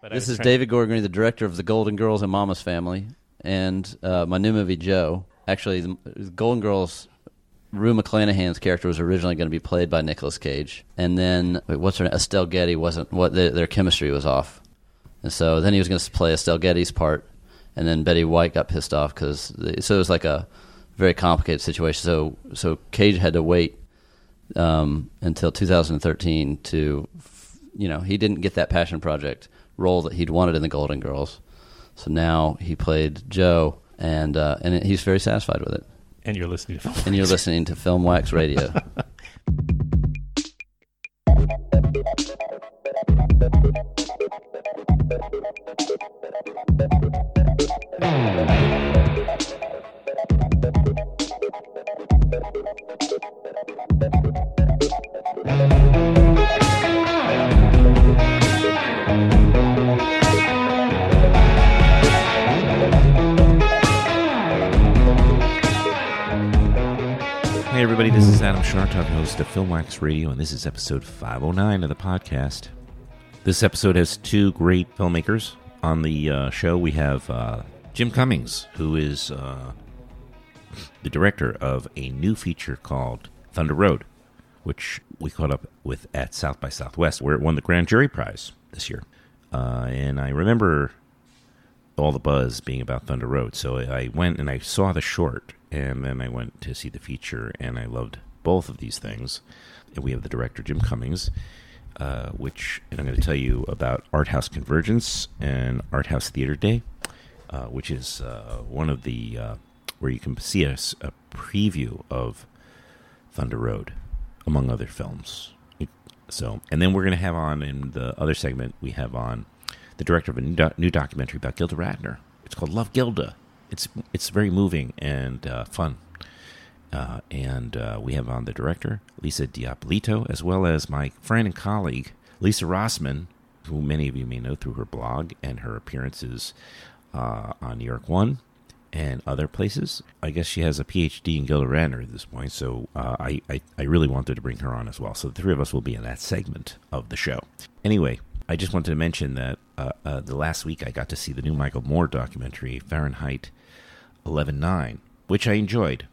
But This is David Gordon Green, the director of The Golden Girls and Mama's Family, and my new movie, Joe. Actually, the Golden Girls, Rue McClanahan's character was originally going to be played by Nicolas Cage, and then what's her name? Estelle Getty wasn't. Their chemistry was off, and so then he was going to play Estelle Getty's part, and then Betty White got pissed off so it was like a very complicated situation. So Cage had to wait until 2013 to, he didn't get that passion project role that he'd wanted in The Golden Girls. So now he played Joe, and he's very satisfied with it. And you're listening to Film Wax Radio. Hey everybody, this is Adam Shartov, host of Film Wax Radio, and this is episode 509 of the podcast. This episode has two great filmmakers on the show. We have Jim Cummings, who is the director of a new feature called Thunder Road, which we caught up with at South by Southwest, where it won the Grand Jury Prize this year. And I remember all the buzz being about Thunder Road, so I went and I saw the short, and then I went to see the feature, and I loved both of these things. And we have the director, Jim Cummings, and I'm going to tell you about Art House Convergence and Art House Theater Day, which is one of the, where you can see a preview of Thunder Road, among other films. So, and then we're going to have on, in the other segment, we have on the director of a new documentary about Gilda Radner. It's called Love Gilda. It's very moving and fun. And we have on the director, Lisa Diapolito, as well as my friend and colleague, Lisa Rossman, who many of you may know through her blog and her appearances on New York One and other places. I guess she has a PhD in Gilda Radner at this point, so I really wanted to bring her on as well. So the three of us will be in that segment of the show. Anyway, I just wanted to mention that the last week I got to see the new Michael Moore documentary, Fahrenheit 11/9, which I enjoyed.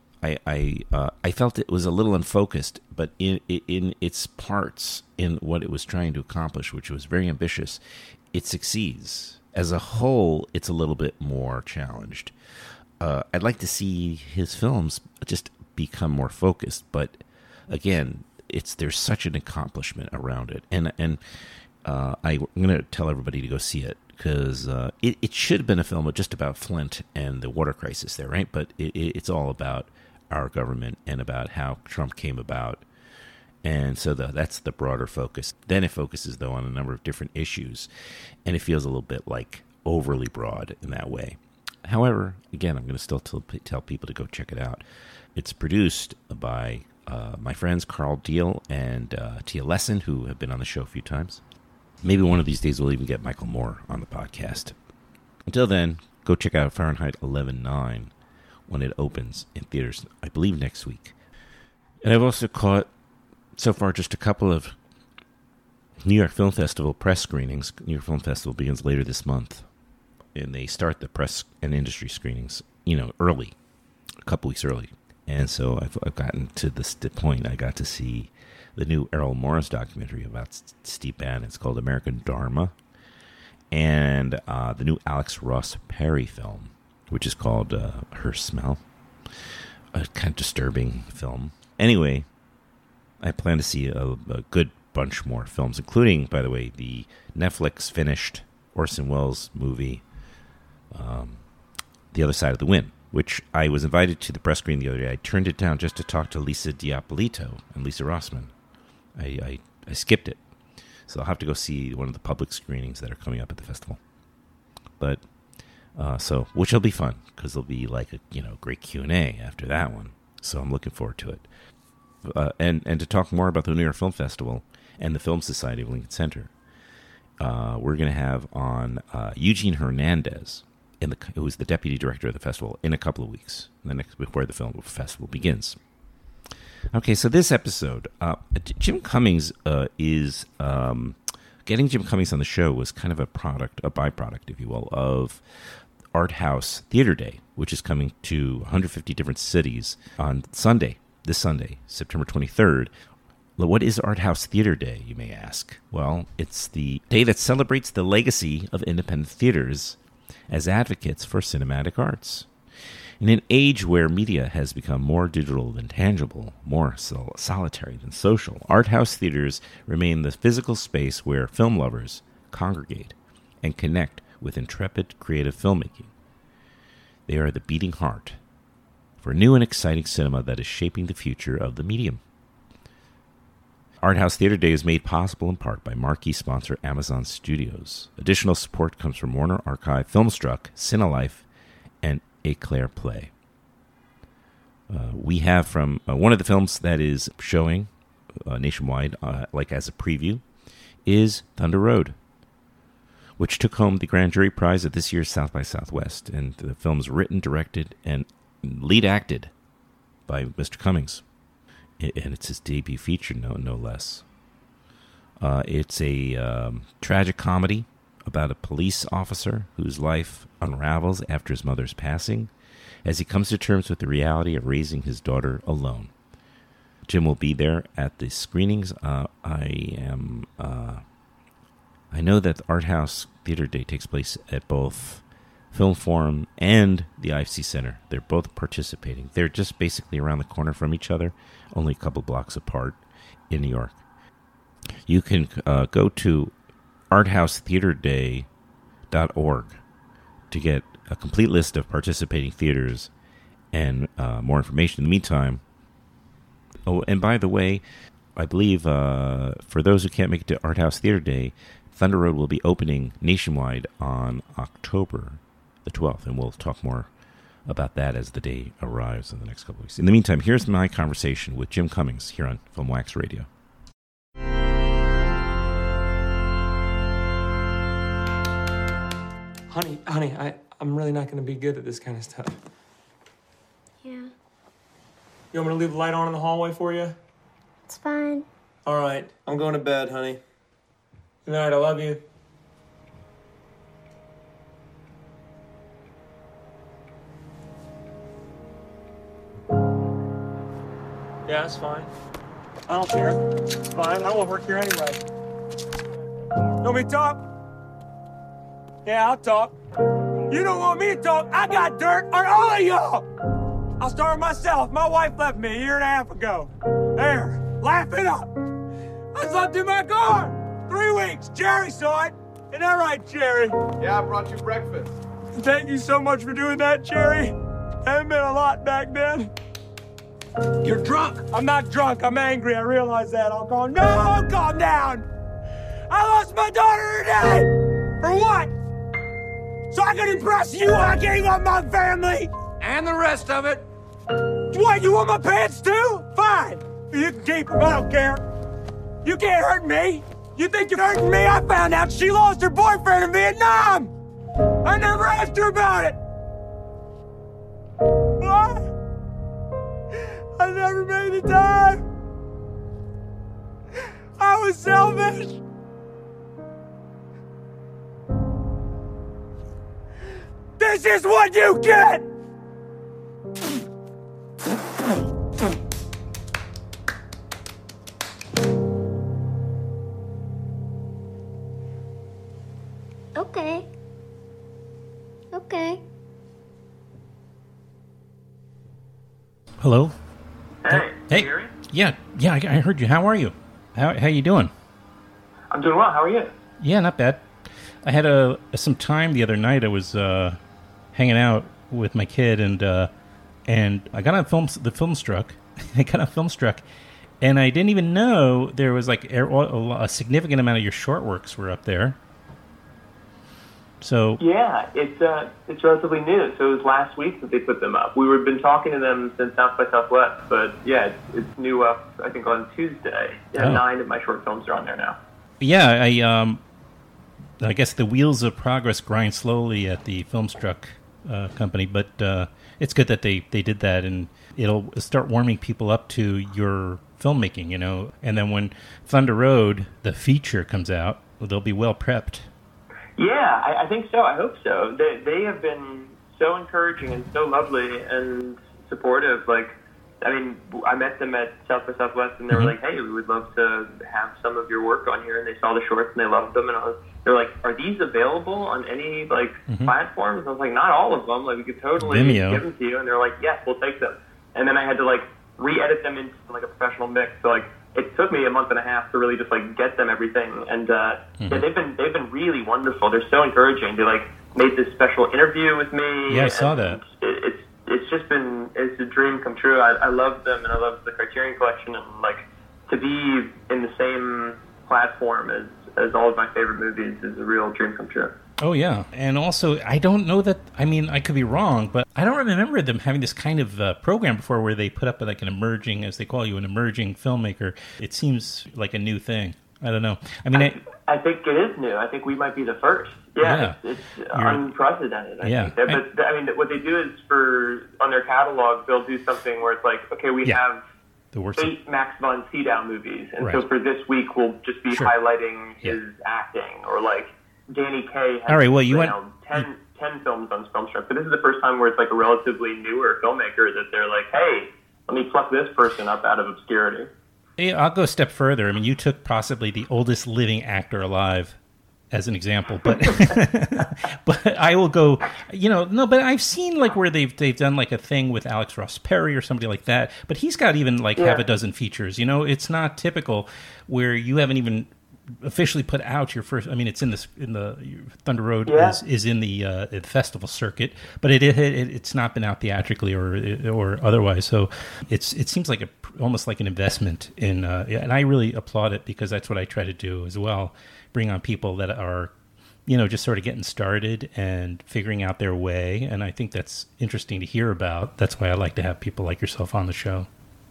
I felt it was a little unfocused, but in its parts, in what it was trying to accomplish, which was very ambitious, it succeeds. As a whole, it's a little bit more challenged. I'd like to see his films just become more focused, but again, there's such an accomplishment around it, and I'm going to tell everybody to go see it, because it should have been a film just about Flint and the water crisis there, right? But it's all about our government and about how Trump came about. And so that's the broader focus. Then it focuses, though, on a number of different issues, and it feels a little bit like overly broad in that way. However, again, I'm going to still tell people to go check it out. It's produced by my friends Carl Deal and Tia Lesson, who have been on the show a few times. Maybe one of these days we'll even get Michael Moore on the podcast. Until then, go check out Fahrenheit 11/9 when it opens in theaters, I believe, next week. And I've also caught, so far, just a couple of New York Film Festival press screenings. New York Film Festival begins later this month, and they start the press and industry screenings, early, a couple weeks early. And so I've gotten to this point. I got to see the new Errol Morris documentary about Steve Bannon. It's called American Dharma. And the new Alex Ross Perry film, which is called Her Smell. A kind of disturbing film. Anyway, I plan to see a good bunch more films, including, by the way, the Netflix finished Orson Welles movie, The Other Side of the Wind, which I was invited to the press screening the other day. I turned it down just to talk to Lisa Diapolito and Lisa Rossman. I skipped it. So I'll have to go see one of the public screenings that are coming up at the festival. But, which will be fun, because there'll be like a, great Q&A after that one. So I'm looking forward to it. And to talk more about the New York Film Festival and the Film Society of Lincoln Center, we're going to have on Eugene Hernandez, who is the deputy director of the festival, in a couple of weeks, before the film festival begins. Okay, so this episode, Jim Cummings is getting Jim Cummings on the show was kind of a byproduct, if you will, of Art House Theater Day, which is coming to 150 different cities on this Sunday, September 23rd. What is Art House Theater Day, you may ask? Well, it's the day that celebrates the legacy of independent theaters as advocates for cinematic arts. In an age where media has become more digital than tangible, more solitary than social, art house theaters remain the physical space where film lovers congregate and connect with intrepid creative filmmaking. They are the beating heart for new and exciting cinema that is shaping the future of the medium. Art House Theater Day is made possible in part by marquee sponsor Amazon Studios. Additional support comes from Warner Archive, Filmstruck, Cinelife, and Eclair Play. We have from one of the films that is showing nationwide, like as a preview, is Thunder Road, which took home the Grand Jury Prize at this year's South by Southwest. And the film's written, directed, and lead acted by Mr. Cummings. And it's his debut feature, no less. It's a tragic comedy about a police officer whose life unravels after his mother's passing as he comes to terms with the reality of raising his daughter alone. Jim will be there at the screenings. I know that the Art House Theater Day takes place at both Film Forum and the IFC Center. They're both participating. They're just basically around the corner from each other, only a couple blocks apart in New York. You can go to arthousetheaterday.org to get a complete list of participating theaters and more information. In the meantime, oh, and by the way, I believe for those who can't make it to Art House Theater Day, Thunder Road will be opening nationwide on October the 12th, and we'll talk more about that as the day arrives in the next couple of weeks. In the meantime, here's my conversation with Jim Cummings here on Film Wax Radio. Honey, I'm really not going to be good at this kind of stuff. Yeah. You want me to leave the light on in the hallway for you? It's fine. All right. I'm going to bed, honey. Good night. I love you. Yeah, it's fine. I don't care. It's fine. I won't work here anyway. You want me to talk? Yeah, I'll talk. You don't want me to talk. I got dirt on all of y'all. I'll start with myself. My wife left me a year and a half ago. There, laugh it up. I slept in my car 3 weeks. Jerry saw it. Isn't that right, Jerry? Yeah, I brought you breakfast. Thank you so much for doing that, Jerry. That meant a lot back then. You're drunk. I'm not drunk. I'm angry. I realize that. I'll calm down. No, calm down. I lost my daughter today. For what? So I could impress you. I gave up my family. And the rest of it. What, you want my pants too? Fine. You can keep them. I don't care. You can't hurt me. You think you're hurting me? I found out she lost her boyfriend in Vietnam. I never asked her about it. What? I never made the time. I was selfish. This is what you get! Okay. Okay. Hello? Hey, Hey. Gary? Yeah, I heard you. How are you? How you doing? I'm doing well. How are you? Yeah, not bad. I had some time the other night. I was hanging out with my kid, and I got on Filmstruck. I got on Filmstruck, and I didn't even know there was like a significant amount of your short works were up there. So Yeah, it's relatively new. So it was last week that they put them up. We've been talking to them since South by Southwest, but yeah, it's new up, I think, on Tuesday. Yeah, Oh. 9 of my short films are on there now. yeah, I guess the wheels of progress grind slowly at the Filmstruck company, but it's good that they did that, and it'll start warming people up to your filmmaking, you know. And then when Thunder Road, the feature, comes out, they'll be well prepped. Yeah, I think so. I hope so. They have been so encouraging and so lovely and supportive. Like, I mean, I met them at South by Southwest, and they were like, "Hey, we would love to have some of your work on here." And they saw the shorts and they loved them. And they were like, "Are these available on any platforms?" I was like, "Not all of them. Like, we could totally Vimeo. give them to you." And they're like, "Yes, we'll take them." And then I had to like re-edit them into like a professional mix. So like, it took me a month and a half to really just like get them everything. And yeah, they've been really wonderful. They're so encouraging. They like made this special interview with me. Yeah, I saw that. It's just been, it's a dream come true. I love them, and I love the Criterion Collection, and like to be in the same platform as all of my favorite movies is a real dream come true. Oh, yeah. And also, I don't know that, I mean, I could be wrong, but I don't remember them having this kind of program before where they put up like an emerging, as they call you, an emerging filmmaker. It seems like a new thing. I don't know. I mean, I think it is new. I think we might be the first. Yeah. It's unprecedented, I think. But I mean, what they do is on their catalog, they'll do something where it's like, okay, we have 8 Max von Sydow movies, and so for this week, we'll just be highlighting his acting, or like Danny Kaye has 10 films on Filmstruck. But this is the first time where it's like a relatively newer filmmaker that they're like, hey, let me pluck this person up out of obscurity. Yeah, I'll go a step further. I mean, you took possibly the oldest living actor alive as an example, but but I will go, but I've seen like where they've done like a thing with Alex Ross Perry or somebody like that, but he's got even like half a dozen features. It's not typical where you haven't even officially put out your first. I mean, it's in the Thunder Road is in the festival circuit, but it's not been out theatrically or otherwise. So it seems like almost like an investment in, and I really applaud it, because that's what I try to do as well. Bring on people that are, just sort of getting started and figuring out their way, and I think that's interesting to hear about. That's why I like to have people like yourself on the show.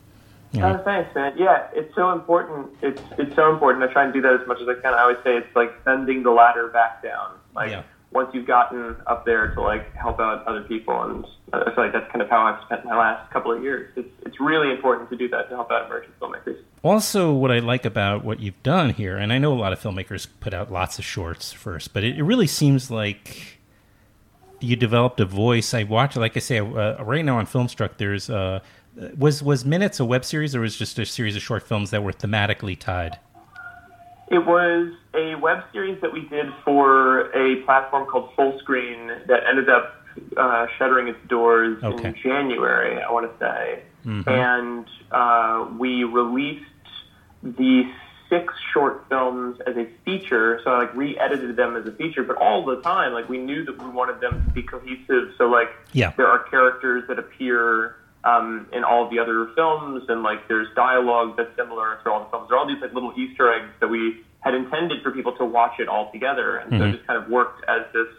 Thanks, man. Yeah, it's so important. It's so important. I try and do that as much as I can. I always say it's like sending the ladder back down. Like once you've gotten up there to like help out other people, and I feel like that's kind of how I've spent my last couple of years. It's really important to do that to help out emerging filmmakers. Also, what I like about what you've done here, and I know a lot of filmmakers put out lots of shorts first, but it really seems like you developed a voice. I watch, like I say, right now on Filmstruck, there's was Minutes a web series, or was it just a series of short films that were thematically tied? It was a web series that we did for a platform called Fullscreen that ended up shuttering its doors in January, I want to say. Mm-hmm. And we released the 6 short films as a feature, so I like re-edited them as a feature, but all the time, like we knew that we wanted them to be cohesive, so like there are characters that appear in all of the other films, and like there's dialogue that's similar through all the films. There are all these like little Easter eggs that we had intended for people to watch it all together, and so it just kind of worked as this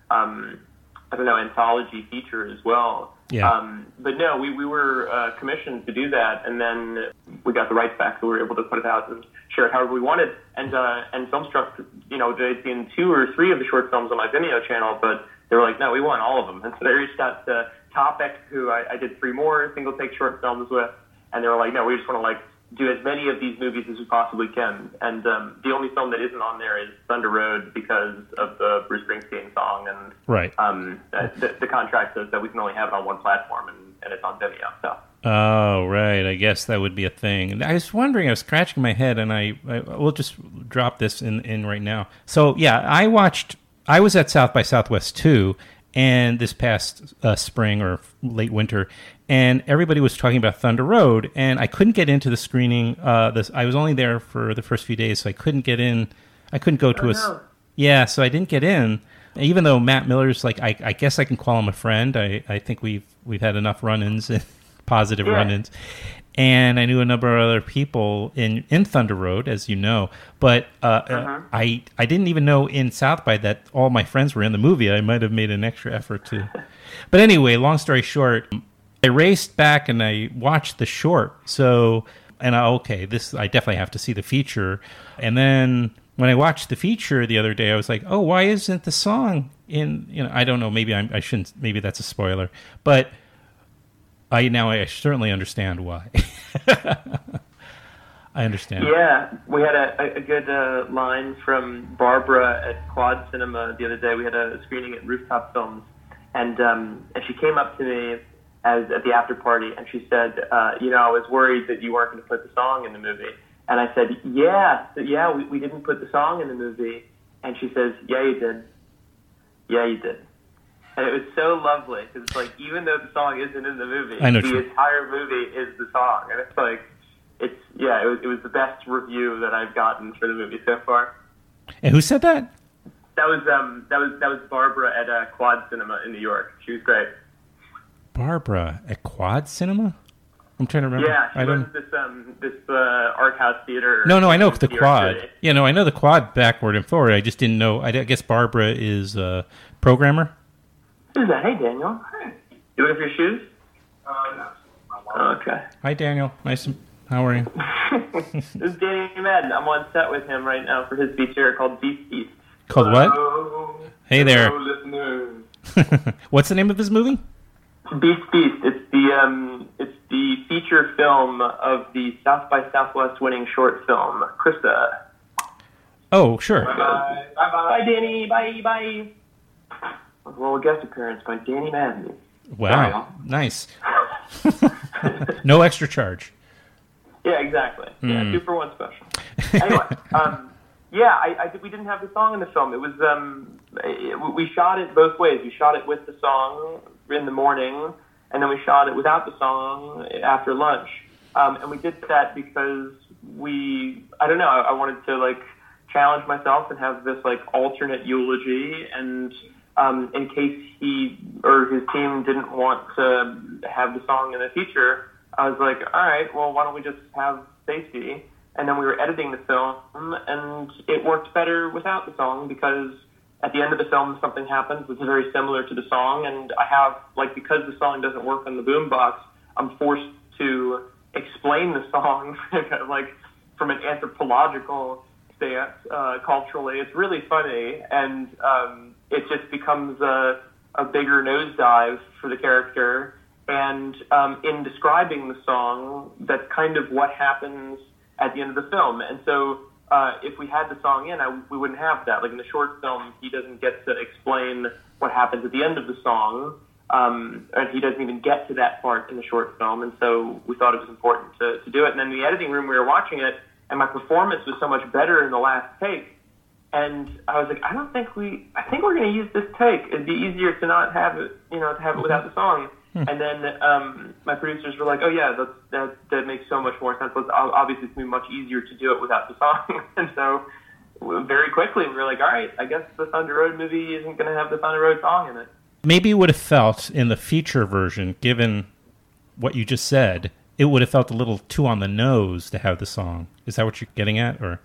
anthology feature as well. But no, we were commissioned to do that, and then we got the rights back, so we were able to put it out and share it however we wanted. And Filmstruck, they'd seen 2 or 3 of the short films on my Vimeo channel, but they were like, no, we want all of them. And so they reached out to Topic, who I did 3 more single take short films with, and they were like, no, we just want to like do as many of these movies as we possibly can. And the only film that isn't on there is Thunder Road, because of the Bruce Springsteen song, and the contract says that we can only have it on one platform, and it's on Vimeo. So. Oh, right. I guess that would be a thing. I was wondering, I was scratching my head, and I will just drop this in right now. So, yeah, I was at South by Southwest too, and this past spring or late winter, and everybody was talking about Thunder Road, and I couldn't get into the screening. I was only there for the first few days, so I couldn't get in. I couldn't go to so I didn't get in. Even though Matt Miller's like, I guess I can call him a friend. I think we've had enough run-ins, positive run-ins. And I knew a number of other people in Thunder Road, as you know. But I didn't even know in South by that all my friends were in the movie. I might have made an extra effort to. But anyway, long story short, I raced back and I watched the short. So, and I definitely have to see the feature. And then when I watched the feature the other day, I was like, oh, why isn't the song in, I don't know, maybe I shouldn't, maybe that's a spoiler. But I certainly understand why. I understand. Yeah, we had a good line from Barbara at Quad Cinema the other day. We had a screening at Rooftop Films, and she came up to me at the after party, and she said, I was worried that you weren't going to put the song in the movie. And I said, we didn't put the song in the movie. And she says, yeah, you did. Yeah, you did. And it was so lovely, because it's like, even though the song isn't in the movie, the entire movie is the song. And it's like, it was the best review that I've gotten for the movie so far. And who said that? That was Barbara at Quad Cinema in New York. She was great. Barbara at Quad Cinema? I'm trying to remember. Yeah, she runs this art house theater. No, I know the Quad. Yeah, no, I know the Quad backward and forward. I just didn't know. I guess Barbara is a programmer. Who's that? Hey, Daniel. Hey. You looking for your shoes? No. Oh, okay. Hi, Daniel. How are you? This is Danny Madden. I'm on set with him right now for his feature called Beast Beast. Called what? Hey there. Listeners. What's the name of this movie? Beast Beast. It's the feature film of the South by Southwest winning short film, Krista. Oh, sure. Bye. Bye, Danny. Bye. A little guest appearance by Danny Madden. Wow. Nice. No extra charge. Yeah, exactly. Yeah, 2 for 1 special. Anyway, we didn't have the song in the film. It was we shot it both ways. We shot it with the song in the morning, and then we shot it without the song after lunch. And we did that because I wanted to challenge myself and have this alternate eulogy, and in case he or his team didn't want to have the song in the feature, I was like, all right, well, why don't we just have Stacey? And then we were editing the film, and it worked better without the song, because at the end of the film, something happens that's very similar to the song, and I have, because the song doesn't work on the boombox, I'm forced to explain the song, from an anthropological stance, culturally. It's really funny, and it just becomes a bigger nosedive for the character. And in describing the song, that's kind of what happens at the end of the film. And so if we had the song in, we wouldn't have that. In the short film, he doesn't get to explain what happens at the end of the song, and he doesn't even get to that part in the short film. And so we thought it was important to do it. And then in the editing room, we were watching it, and my performance was so much better in the last take. And I was like, I think we're going to use this take. It'd be easier to not have it, to have it without the song. And then my producers were like, oh, yeah, that makes so much more sense. Obviously, it's going to be much easier to do it without the song. And so very quickly, we were like, all right, I guess the Thunder Road movie isn't going to have the Thunder Road song in it. Maybe it would have felt in the feature version, given what you just said, it would have felt a little too on the nose to have the song. Is that what you're getting at? Or?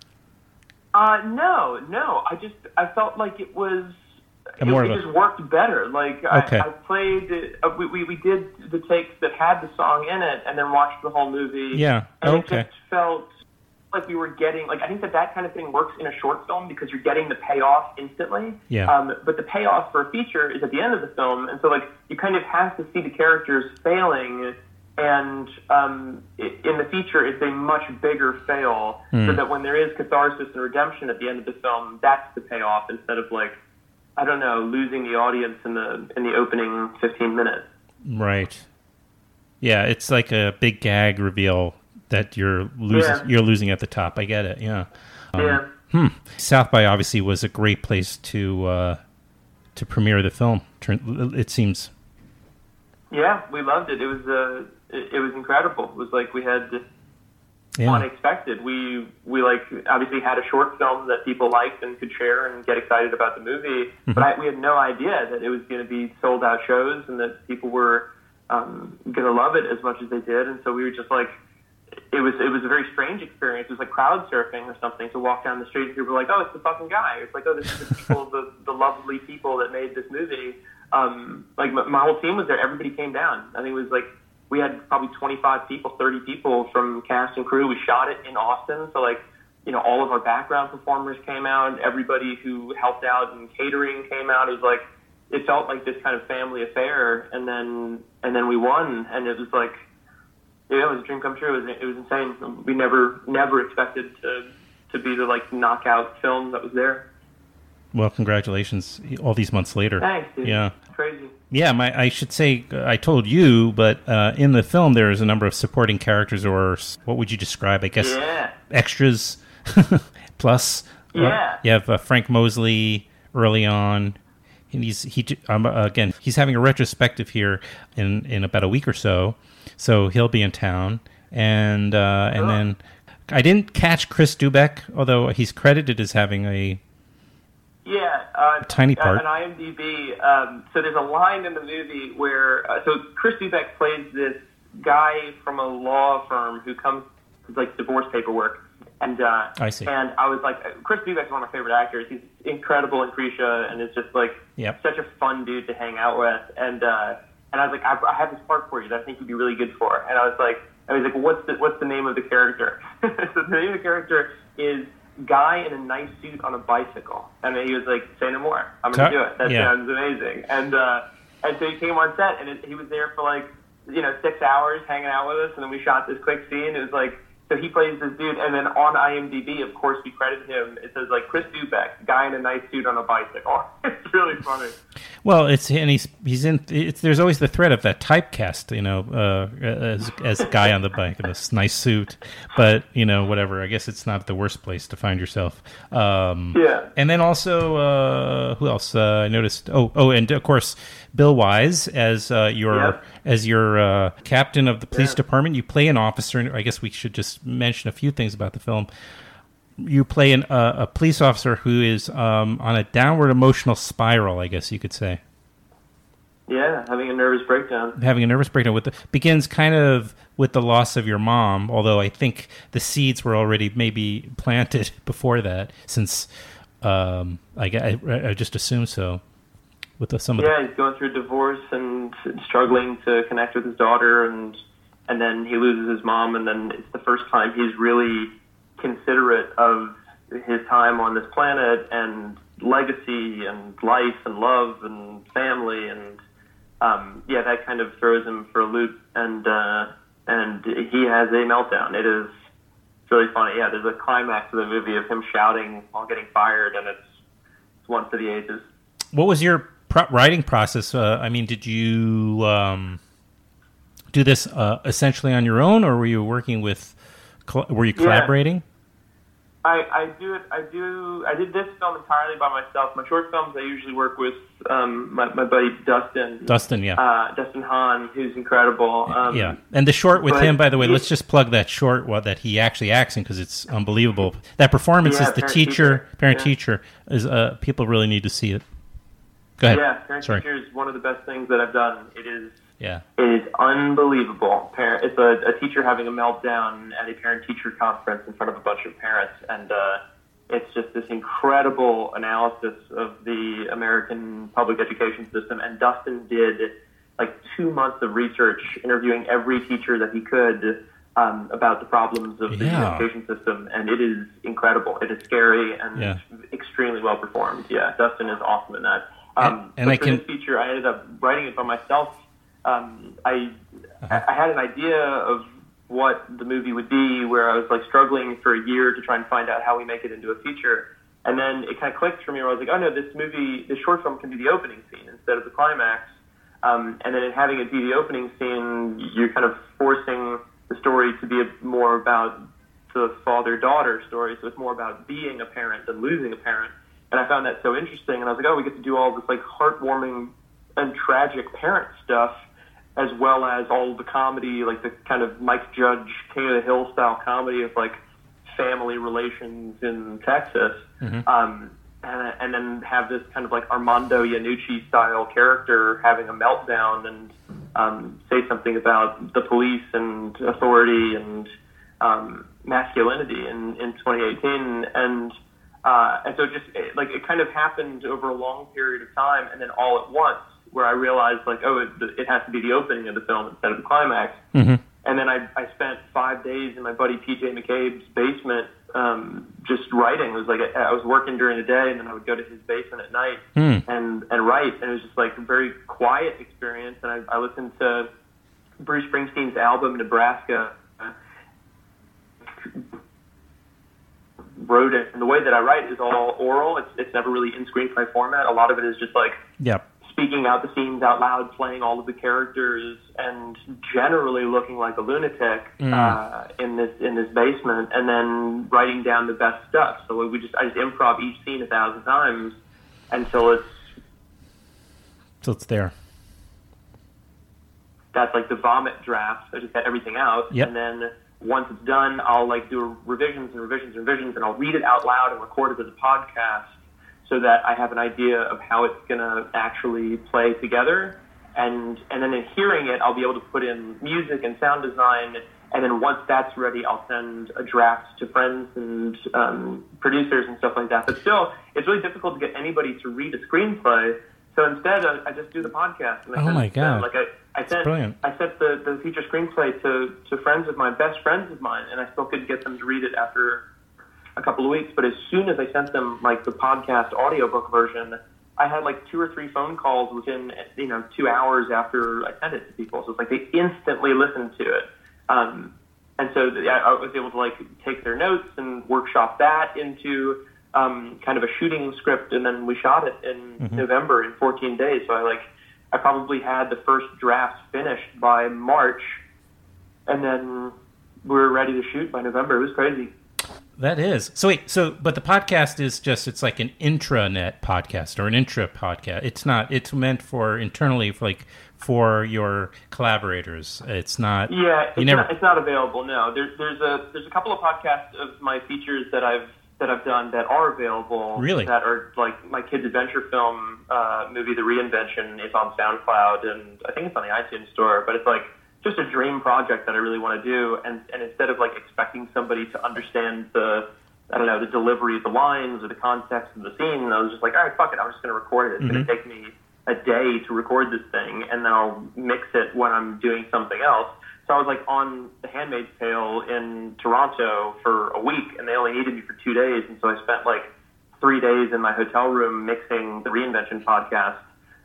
No. I felt like it was... It just worked better. I played. We did the takes that had the song in it, and then watched the whole movie. Yeah. And it just felt like we were getting. I think that kind of thing works in a short film because you're getting the payoff instantly. Yeah. But the payoff for a feature is at the end of the film, and so you kind of have to see the characters failing. And in the feature, it's a much bigger fail, so that when there is catharsis and redemption at the end of the film, that's the payoff instead of I don't know, losing the audience in the opening 15 minutes. Right. Yeah, it's like a big gag reveal that you're losing at the top. I get it. Yeah. South by obviously was a great place to premiere the film. It seems. Yeah, we loved it. It was incredible. It was we had unexpected. We obviously had a short film that people liked and could share and get excited about the movie, but we had no idea that it was going to be sold out shows and that people were going to love it as much as they did. And so we were just it was a very strange experience. It was like crowd surfing or something, to walk down the street and people were like, oh, it's the fucking guy. It's oh, this is the people, the lovely people that made this movie. My whole team was there. Everybody came down. I think it was we had probably 25 people, 30 people from cast and crew. We shot it in Austin, so all of our background performers came out. Everybody who helped out in catering came out. It was it felt like this kind of family affair. And then we won, and it was it was a dream come true. It was insane. We never expected to be the like knockout film that was there. Well, congratulations! All these months later. Thanks, dude. Yeah, crazy. Yeah, I should say I told you, but in the film there is a number of supporting characters, or what would you describe? I guess extras plus. Yeah, you have Frank Mosley early on, and he's having a retrospective here in about a week or so he'll be in town, and then I didn't catch Chris Dubeck, although he's credited as having a tiny part. On IMDb, so there's a line in the movie where so Chris Dubeck plays this guy from a law firm who comes with like divorce paperwork, and I see. And I was like, Chris Dubeck's one of my favorite actors. He's incredible in Krisha, and it's just like such a fun dude to hang out with. And I was like, I have this part for you that I think you'd be really good for. And I was like, what's the name of the character? So the name of the character is Guy in a Nice Suit on a Bicycle. And then he was like, say no more. I'm going to do it. That sounds amazing. And so he came on set, and he was there for like, 6 hours hanging out with us, and then we shot this quick scene. It was like, so he plays this dude, and then on IMDb, of course, we credit him. It says like Chris Dubeck, guy in a nice suit on a bicycle. It's really funny. Well, he's in. There's always the threat of that typecast, as a guy on the bike in this nice suit. But whatever. I guess it's not the worst place to find yourself. And then also, who else? I noticed. And of course, Bill Wise as your captain of the police department. You play an officer, and I guess we should just mention a few things about the film. You play a police officer who is on a downward emotional spiral, I guess you could say. Yeah, having a nervous breakdown. Begins kind of with the loss of your mom, although I think the seeds were already maybe planted before that, since I just assume so. With he's going through divorce and struggling to connect with his daughter, and then he loses his mom, and then it's the first time he's really considerate of his time on this planet and legacy and life and love and family, and that kind of throws him for a loop, and he has a meltdown. It's really funny. Yeah, there's a climax of the movie of him shouting while getting fired, and it's one for the ages. What was your writing process? Did you do this essentially on your own, or were you working with? Were you collaborating? I did this film entirely by myself. My short films, I usually work with my buddy Dustin. Dustin Hahn, who's incredible. And the short with him, by the way, let's just plug that short that he actually acts in, because it's unbelievable. That performance is the parent-teacher. Is people really need to see it. Go ahead. Yeah, parent-teacher is one of the best things that I've done. It is unbelievable. It's a teacher having a meltdown at a parent-teacher conference in front of a bunch of parents, and it's just this incredible analysis of the American public education system. And Dustin did like 2 months of research, interviewing every teacher that he could about the problems of the education system, and it is incredible. It is scary and extremely well performed. Yeah, Dustin is awesome in that. This feature, I ended up writing it by myself. I had an idea of what the movie would be, where I was like struggling for a year to try and find out how we make it into a feature. And then it kind of clicked for me, where I was like, oh no, this short film can be the opening scene instead of the climax. And then in having it be the opening scene, you're kind of forcing the story to be more about the father-daughter story. So it's more about being a parent than losing a parent. And I found that so interesting. And I was like, oh, we get to do all this like heartwarming and tragic parent stuff, as well as all the comedy, like the kind of Mike Judge, King of the Hill style comedy of like family relations in Texas. Mm-hmm. And then have this kind of like Armando Iannucci style character having a meltdown and say something about the police and authority and masculinity in 2018. And so it kind of happened over a long period of time, and then all at once, where I realized like, oh, it has to be the opening of the film instead of the climax. Mm-hmm. And then I spent 5 days in my buddy PJ McCabe's basement just writing. It was like I was working during the day, and then I would go to his basement at night and write. And it was just like a very quiet experience. And I listened to Bruce Springsteen's album Nebraska, wrote it, and the way that I write is all oral. It's never really in screenplay format. A lot of it is just like speaking out the scenes out loud, playing all of the characters, and generally looking like a lunatic in this basement, and then writing down the best stuff. So I just improv each scene 1,000 times until it's there. That's like the vomit draft. I just got everything out, and then once it's done, I'll like do revisions, and I'll read it out loud and record it as a podcast, so that I have an idea of how it's going to actually play together. And then in hearing it, I'll be able to put in music and sound design. And then once that's ready, I'll send a draft to friends and producers and stuff like that. But still, it's really difficult to get anybody to read a screenplay. So instead, I just do the podcast. And my God. I sent the feature screenplay to friends of mine, best friends of mine, and I still couldn't get them to read it after a couple of weeks. But as soon as I sent them like the podcast audiobook version, I had like 2 or 3 phone calls within 2 hours after I sent it to people. So it's like they instantly listened to it. And so I was able to like take their notes and workshop that into kind of a shooting script, and then we shot it in November in 14 days. So I probably had the first draft finished by March, and then we were ready to shoot by November. It was crazy. That is. So wait, but the podcast is it's like an intranet podcast or an intra podcast. It's not, it's meant for internally for your collaborators. It's not. Yeah, it's not available. No, there's a couple of podcasts of my features that I've done that are available. Really? That are like my kids' adventure film movie, The Reinvention, is on SoundCloud, and I think it's on the iTunes store. But it's like just a dream project that I really want to do, and instead of like expecting somebody to understand the delivery of the lines or the context of the scene, I was just like, all right, fuck it, I'm just going to record it. It's going to take me a day to record this thing, and then I'll mix it when I'm doing something else. So I was like on The Handmaid's Tale in Toronto for a week, and they only needed me for 2 days, and so I spent like 3 days in my hotel room mixing the Reinvention podcast.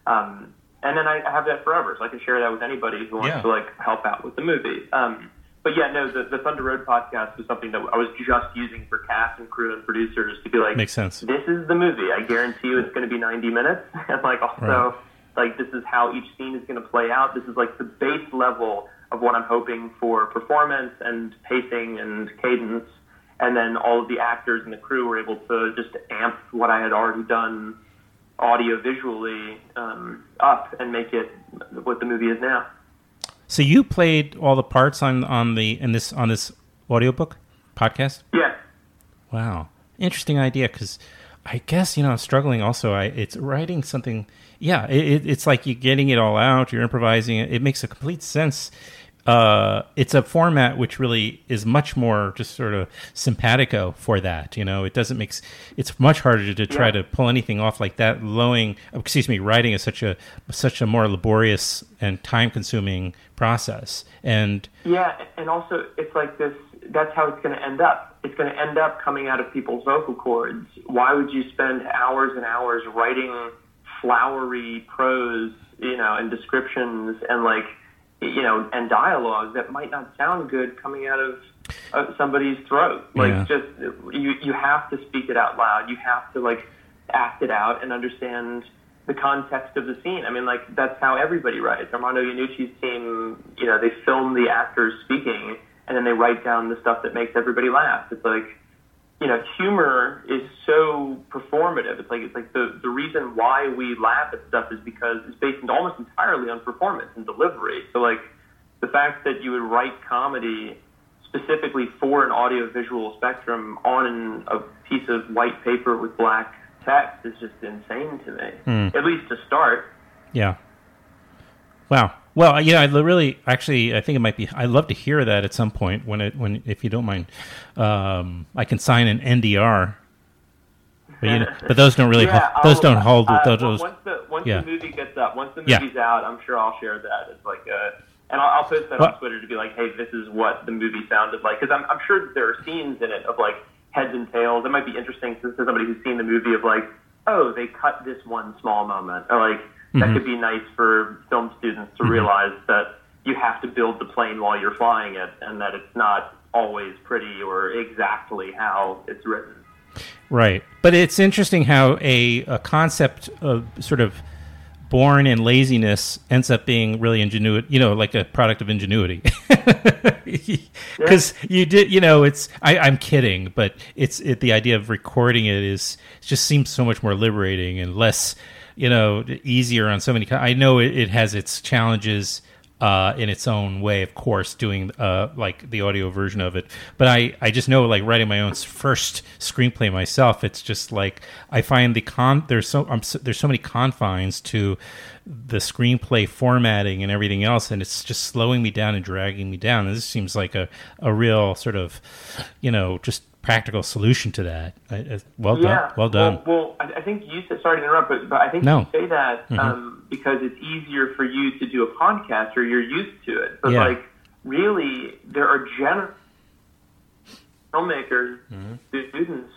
And then I have that forever, so I can share that with anybody who wants to like help out with the movie. But yeah, no, the Thunder Road podcast was something that I was just using for cast and crew and producers to be like, makes sense. This is the movie. I guarantee you it's going to be 90 minutes. And like also, like this is how each scene is going to play out. This is like the base level of what I'm hoping for performance and pacing and cadence. And then all of the actors and the crew were able to just amp what I had already done audio visually up and make it what the movie is now. So you played all the parts on this audiobook podcast? Yeah. Wow. Interesting idea, because I guess, I'm struggling also. It's writing something. Yeah, it's like you're getting it all out, you're improvising it. It makes a complete sense. It's a format which really is much more just sort of simpatico for that. It doesn't make. It's much harder to try to pull anything off like that. Writing is such a more laborious and time-consuming process. And also it's like this. That's how it's going to end up. It's going to end up coming out of people's vocal cords. Why would you spend hours and hours writing flowery prose, and descriptions and and dialogue that might not sound good coming out of somebody's throat? Just you have to speak it out loud. You have to act it out and understand the context of the scene. I mean, that's how everybody writes. Armando Iannucci's team, they film the actors speaking and then they write down the stuff that makes everybody laugh. It's humor is so performative. It's like the reason why we laugh at stuff is because it's based almost entirely on performance and delivery. So the fact that you would write comedy specifically for an audio-visual spectrum on a piece of white paper with black text is just insane to me. At least to start. Yeah. Wow. Well, I think it might be. I'd love to hear that at some point when if you don't mind, I can sign an NDR. But those don't really. Those don't hold. Those. Once the movie gets up, once the movie's out, I'm sure I'll share that. It's and I'll post that on Twitter to be like, hey, this is what the movie sounded like, because I'm sure that there are scenes in it of heads and tails. It might be interesting to somebody who's seen the movie of oh, they cut this one small moment, or that could be nice for film students to realize that, you have to build the plane while you're flying it, and that it's not always pretty or exactly how it's written. Right. But it's interesting how a concept of sort of born in laziness ends up being really ingenuity, like a product of ingenuity. Because you did, I'm kidding, but the idea of recording it just seems so much more liberating and less, easier on so many. I know it has its challenges in its own way, of course, doing like the audio version of it. But I just know, like, writing my own first screenplay myself, it's just like I find there's so many confines to the screenplay formatting and everything else, and it's just slowing me down and dragging me down. And this seems like a real sort of, just practical solution to that. Well done. Well, I think you said, sorry to interrupt, but I think you say that because it's easier for you to do a podcast or you're used to it. But like, really, there are filmmakers, students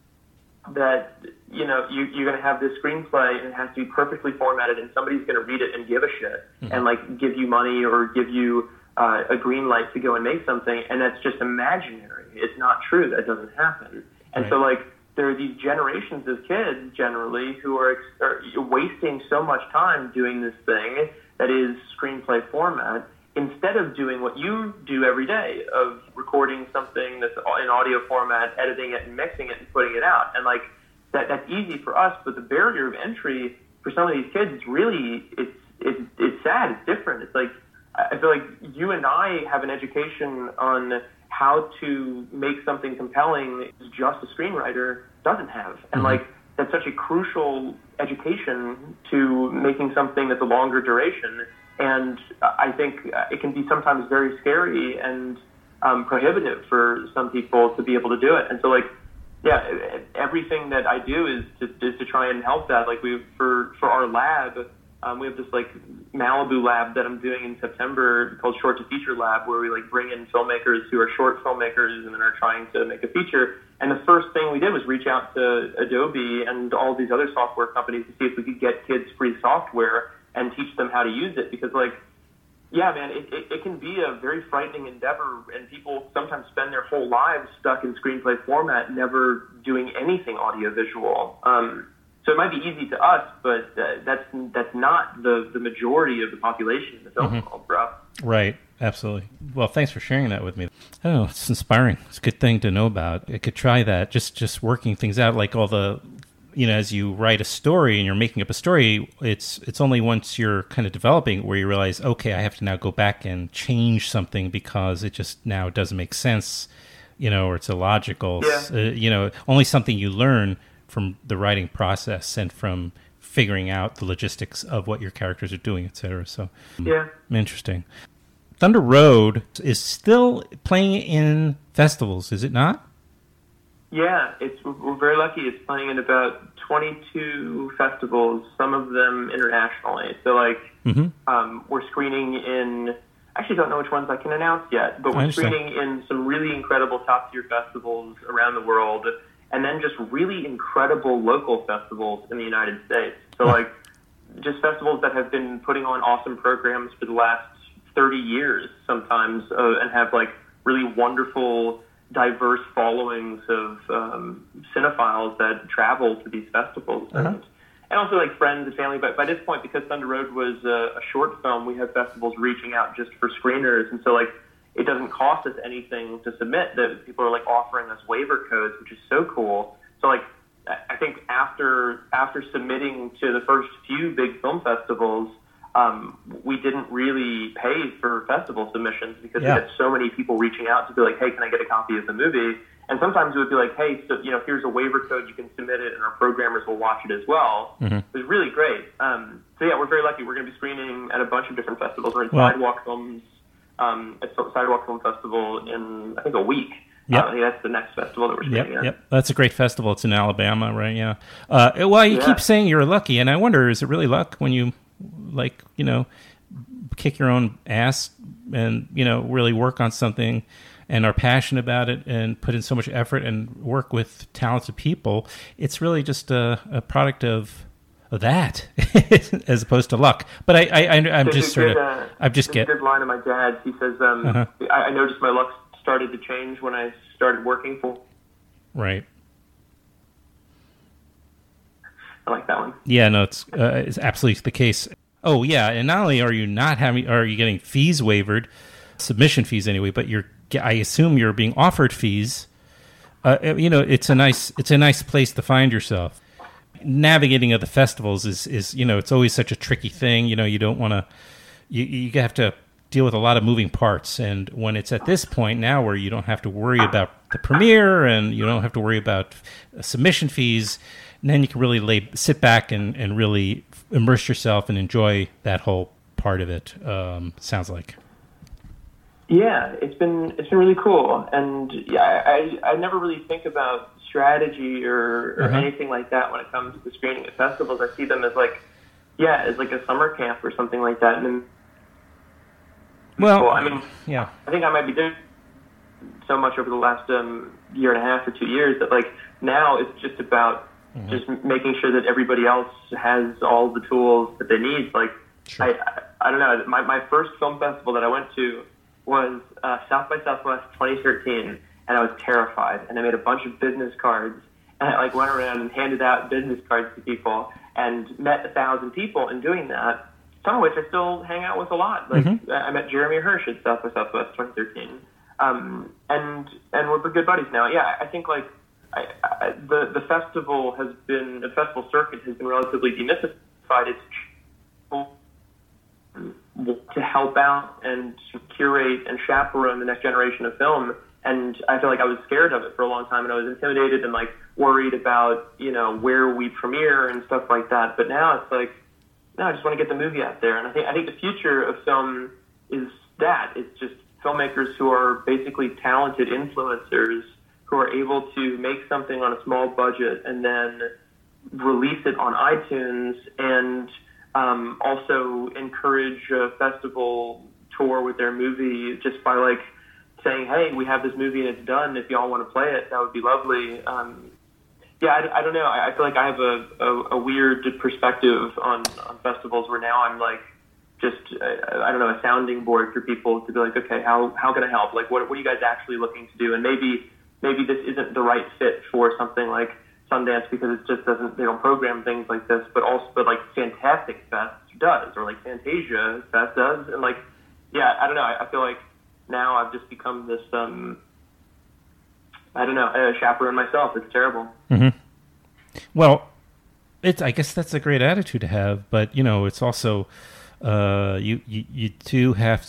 that, you're going to have this screenplay and it has to be perfectly formatted and somebody's going to read it and give a shit and like give you money or give you a green light to go and make something, and that's just imaginary. It's not true. That doesn't happen. And so, like, there are these generations of kids, generally, who are wasting so much time doing this thing that is screenplay format, instead of doing what you do every day, of recording something that's in audio format, editing it and mixing it and putting it out. And, like, that's easy for us, but the barrier of entry for some of these kids, really, it's sad. It's different. It's like, I feel like you and I have an education on how to make something compelling just a screenwriter doesn't have. And like, that's such a crucial education to making something that's a longer duration. And I think it can be sometimes very scary and prohibitive for some people to be able to do it. And so, like, everything that I do is to try and help that. Like, for our lab, we have this like Malibu lab that I'm doing in September called Short to Feature Lab, where we like bring in filmmakers who are short filmmakers and then are trying to make a feature. And the first thing we did was reach out to Adobe and all these other software companies to see if we could get kids free software and teach them how to use it. Because, like, yeah, man, it can be a very frightening endeavor, and people sometimes spend their whole lives stuck in screenplay format, never doing anything audiovisual. So it might be easy to us, but that's not the majority of the population in the film world, bro. Right, absolutely. Well, thanks for sharing that with me. Oh, it's inspiring. It's a good thing to know about. I could try that, just working things out, like all the, as you write a story and you're making up a story, it's only once you're kind of developing where you realize, okay, I have to now go back and change something because it just now doesn't make sense, or it's illogical. Yeah. Only something you learn from the writing process and from figuring out the logistics of what your characters are doing, et cetera. So, interesting. Thunder Road is still playing in festivals, is it not? Yeah, we're very lucky. It's playing in about 22 festivals, some of them internationally. So, like, we're screening in, I actually don't know which ones I can announce yet, but we're screening in some really incredible top-tier festivals around the world, and then just really incredible local festivals in the United States. So, like, just festivals that have been putting on awesome programs for the last 30 years sometimes, and have, like, really wonderful, diverse followings of cinephiles that travel to these festivals. And also, like, friends and family. But by this point, because Thunder Road was a short film, we have festivals reaching out just for screeners. And so, like, it doesn't cost us anything to submit. That people are, like, offering us waiver codes, which is so cool. So, like, I think after submitting to the first few big film festivals, we didn't really pay for festival submissions because we had so many people reaching out to be like, hey, can I get a copy of the movie? And sometimes it would be like, hey, so, here's a waiver code, you can submit it, and our programmers will watch it as well. It was really great. So, yeah, we're very lucky. We're going to be screening at a bunch of different festivals. We're in Sidewalk Films, at Sidewalk Film Festival in, I think, a week. I think that's the next festival that we're screening at. Yep, that's a great festival. It's in Alabama, right? Yeah. Well, you keep saying you're lucky, and I wonder, is it really luck when you, like, kick your own ass and, really work on something and are passionate about it and put in so much effort and work with talented people? It's really just a product of that as opposed to luck. But I'm just sort of I'm just get a good line of my dad's. He says, I noticed my luck started to change when I started working for. Right. I like that one. Yeah, no, it's absolutely the case. Oh yeah, and not only are you getting fees waived, submission fees anyway, but I assume you're being offered fees. It's a nice place to find yourself. Navigating other festivals is it's always such a tricky thing. You don't want to. You have to deal with a lot of moving parts, and when it's at this point now where you don't have to worry about the premiere and you don't have to worry about submission fees, and then you can really sit back and really immerse yourself and enjoy that whole part of it. Sounds like. Yeah, it's been really cool, and I never really think about strategy or anything like that when it comes to screening at festivals. I see them as as a summer camp or something like that. And well, I mean, yeah, I think I might be doing so much over the last year and a half or 2 years that now it's just about just making sure that everybody else has all the tools that they need. Sure. I don't know. My first film festival that I went to was South by Southwest 2013, and I was terrified. And I made a bunch of business cards, and I went around and handed out business cards to people, and met 1,000 people in doing that. Some of which I still hang out with a lot. I met Jeremy Hirsch at South by Southwest 2013, and we're good buddies now. Yeah, I think the festival circuit has been relatively demystified. It's to help out and curate and chaperone the next generation of film. And I feel like I was scared of it for a long time, and I was intimidated and worried about, where we premiere and stuff like that. But now it's no, I just want to get the movie out there. And I think the future of film is that. It's just filmmakers who are basically talented influencers who are able to make something on a small budget and then release it on iTunes and also encourage a festival tour with their movie just by saying, hey, we have this movie and it's done. If y'all want to play it, that would be lovely. I don't know. I feel like I have a weird perspective on festivals where now I'm a sounding board for people to be okay, how can I help? What are you guys actually looking to do? And maybe this isn't the right fit for something like Sundance because it just they don't program things like this, but Fantastic Fest does, or Fantasia Fest does. And I don't know. I feel like now I've just become this, a chaperone myself. It's terrible. Mm-hmm. Well, I guess that's a great attitude to have, but it's also you do have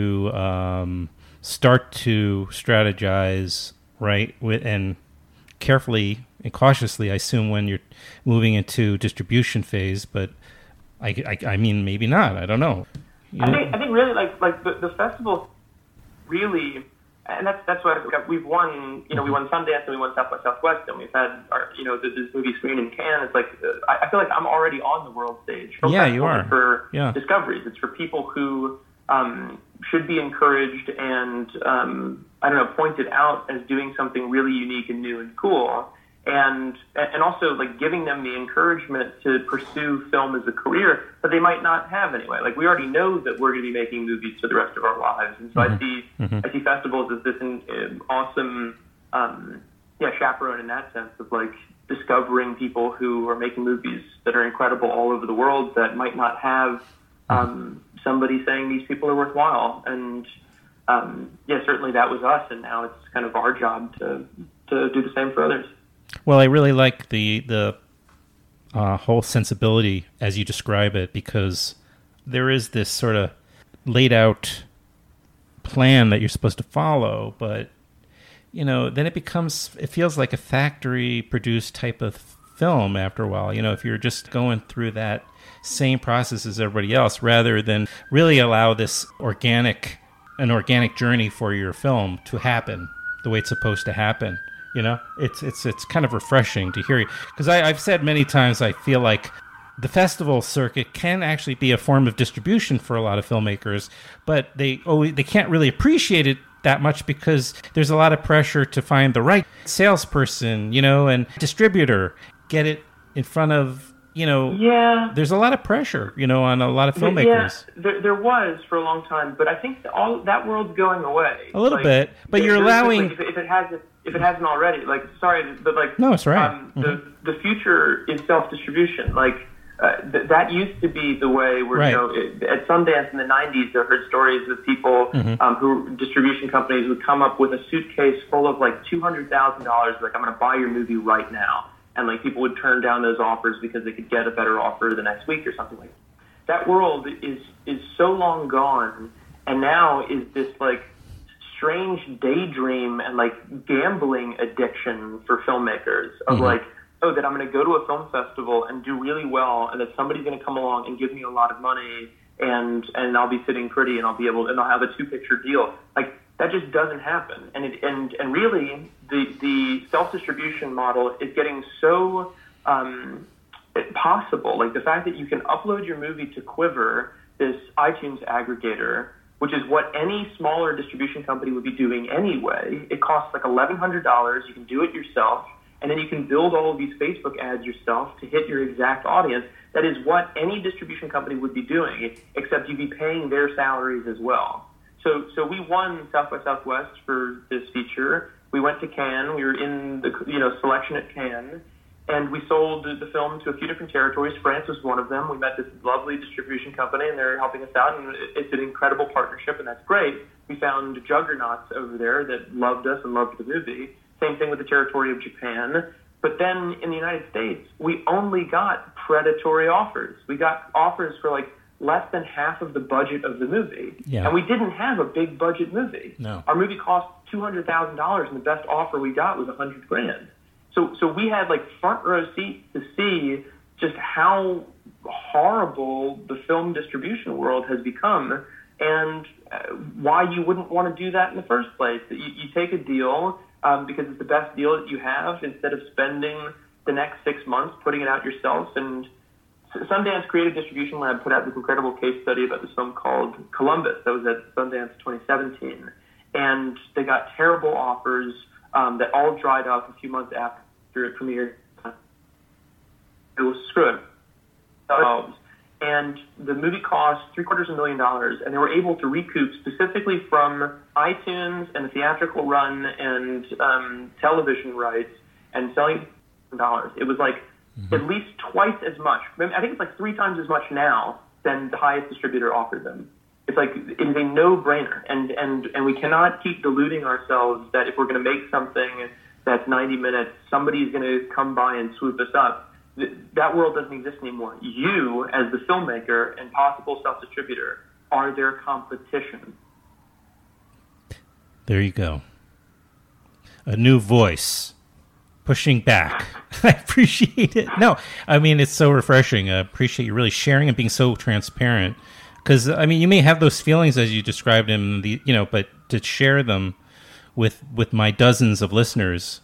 to start to strategize, right, and carefully and cautiously, I assume, when you're moving into distribution phase. But I mean, maybe not. I don't know. I think really the festival really. And that's why we've won. We won Sundance and we won South by Southwest, and we've had our, this movie screen in Cannes. It's I feel like I'm already on the world stage. Yeah, you are. For discoveries, it's for people who should be encouraged and pointed out as doing something really unique and new and cool, and also giving them the encouragement to pursue film as a career that they might not have anyway. We already know that we're going to be making movies for the rest of our lives, and so I see festivals as this awesome chaperone in that sense of discovering people who are making movies that are incredible all over the world that might not have somebody saying these people are worthwhile. And certainly that was us, and now it's kind of our job to do the same for others. Well, I really like the whole sensibility as you describe it, because there is this sort of laid out plan that you're supposed to follow, but then it feels like a factory produced type of film after a while. If you're just going through that same process as everybody else, rather than really allow this organic journey for your film to happen the way it's supposed to happen. It's kind of refreshing to hear you, because I've said many times I feel like the festival circuit can actually be a form of distribution for a lot of filmmakers, but they can't really appreciate it that much because there's a lot of pressure to find the right salesperson, and distributor, get it in front of there's a lot of pressure, on a lot of filmmakers. Yeah, there was for a long time, but I think all that world's going away. A little bit, but you're allowing... If it hasn't already, No, it's right. The future is self-distribution. That used to be the way where, at Sundance in the 90s, I heard stories of people who distribution companies would come up with a suitcase full of $200,000, I'm going to buy your movie right now. And people would turn down those offers because they could get a better offer the next week or something like that. That world is so long gone, and now is this strange daydream and gambling addiction for filmmakers of that I'm going to go to a film festival and do really well, and that somebody's going to come along and give me a lot of money, and I'll be sitting pretty, and I'll have a 2-picture deal. That just doesn't happen. And really, the self-distribution model is getting so possible. The fact that you can upload your movie to Quiver, this iTunes aggregator, which is what any smaller distribution company would be doing anyway. It costs $1,100. You can do it yourself, and then you can build all of these Facebook ads yourself to hit your exact audience. That is what any distribution company would be doing, except you'd be paying their salaries as well. So we won South by Southwest for this feature. We went to Cannes. We were in the selection at Cannes, and we sold the film to a few different territories. France was one of them. We met this lovely distribution company, and they're helping us out, and it's an incredible partnership, and that's great. We found juggernauts over there that loved us and loved the movie. Same thing with the territory of Japan. But then in the United States, we only got predatory offers. We got offers for less than half of the budget of the movie. Yeah. And we didn't have a big budget movie. No. Our movie cost $200,000, and the best offer we got was $100,000. So we had front row seats to see just how horrible the film distribution world has become, and why you wouldn't want to do that in the first place. You take a deal because it's the best deal that you have, instead of spending the next 6 months putting it out yourself. And Sundance Creative Distribution Lab put out this incredible case study about this film called Columbus that was at Sundance 2017. And they got terrible offers that all dried up a few months after it premiered. It was screwed. And the movie cost $750,000, and they were able to recoup specifically from iTunes and the theatrical run and television rights and selling $1,000. It was at least twice as much. I think it's 3 times as much now than the highest distributor offered them. It's it is a no-brainer, and we cannot keep deluding ourselves that if we're going to make something that's 90 minutes, somebody's going to come by and swoop us up. That world doesn't exist anymore. You, as the filmmaker and possible self-distributor, are their competition. There you go. A new voice pushing back. I appreciate it. No, I mean, it's so refreshing. I appreciate you really sharing and being so transparent. Because, I mean, you may have those feelings as you described them, but to share them with my dozens of listeners.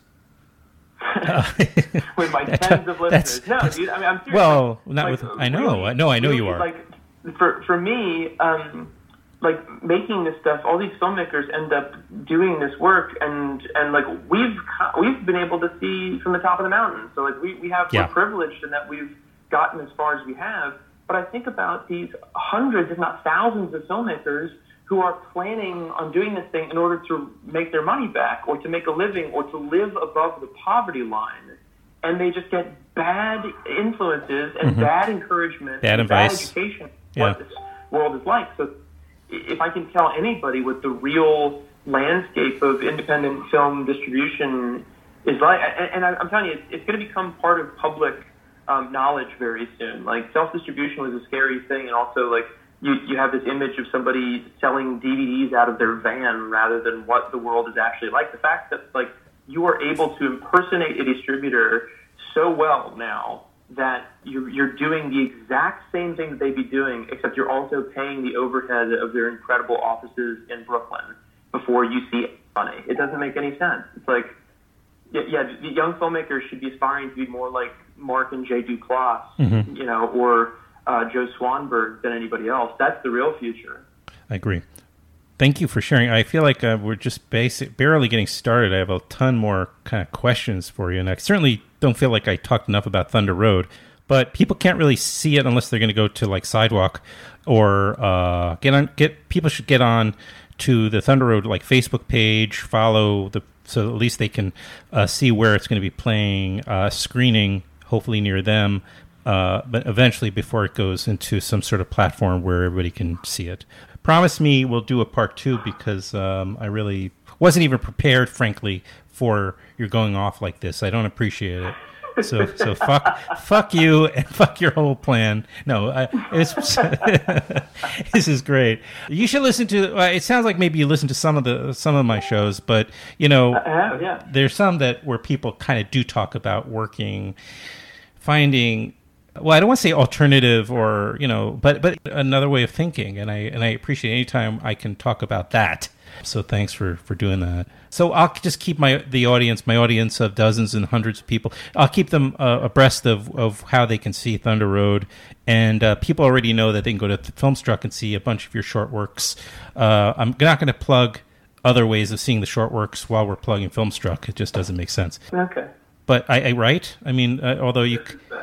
With my tens of listeners. No, dude, I mean, I'm serious. Well, not with. I know. Really, I know you are. For me, making this stuff, all these filmmakers end up doing this work, and we've been able to see from the top of the mountain. So we're privileged in that we've gotten as far as we have. But I think about these hundreds, if not thousands, of filmmakers who are planning on doing this thing in order to make their money back, or to make a living, or to live above the poverty line. And they just get bad influences and bad encouragement bad and advice. Bad education what this world is like. So if I can tell anybody what the real landscape of independent film distribution is like, and I'm telling you, it's going to become part of public knowledge very soon. Self-distribution was a scary thing, and also you have this image of somebody selling DVDs out of their van rather than what the world is actually like. The fact that you are able to impersonate a distributor so well now that you're doing the exact same thing that they'd be doing, except you're also paying the overhead of their incredible offices in Brooklyn before you see money. It doesn't make any sense. It's the young filmmakers should be aspiring to be more like Mark and Jay Duplass, or Joe Swanberg than anybody else. That's the real future. I agree. Thank you for sharing. I feel like we're just barely getting started. I have a ton more kind of questions for you, and I certainly don't feel like I talked enough about Thunder Road. but people can't really see it unless they're going to go to like Sidewalk or people should get on to the Thunder Road like Facebook page, follow so at least they can see where it's going to be playing, screening hopefully near them, but eventually before it goes into some sort of platform where everybody can see it. Promise me we'll do a part 2 because I really wasn't even prepared, frankly, for your going off like this. I don't appreciate it. So fuck you and fuck your whole plan. No, this is great. You should listen to. It sounds like maybe you listen to some of my shows, but there's some where people kind of do talk about finding. Well, I don't want to say alternative or but another way of thinking, and I appreciate any time I can talk about that. So thanks for doing that. So I'll just keep my audience of dozens and hundreds of people. I'll keep them abreast of how they can see Thunder Road, and people already know that they can go to Filmstruck and see a bunch of your short works. I'm not going to plug other ways of seeing the short works while we're plugging Filmstruck. It just doesn't make sense. Okay. But I right? I mean, although you.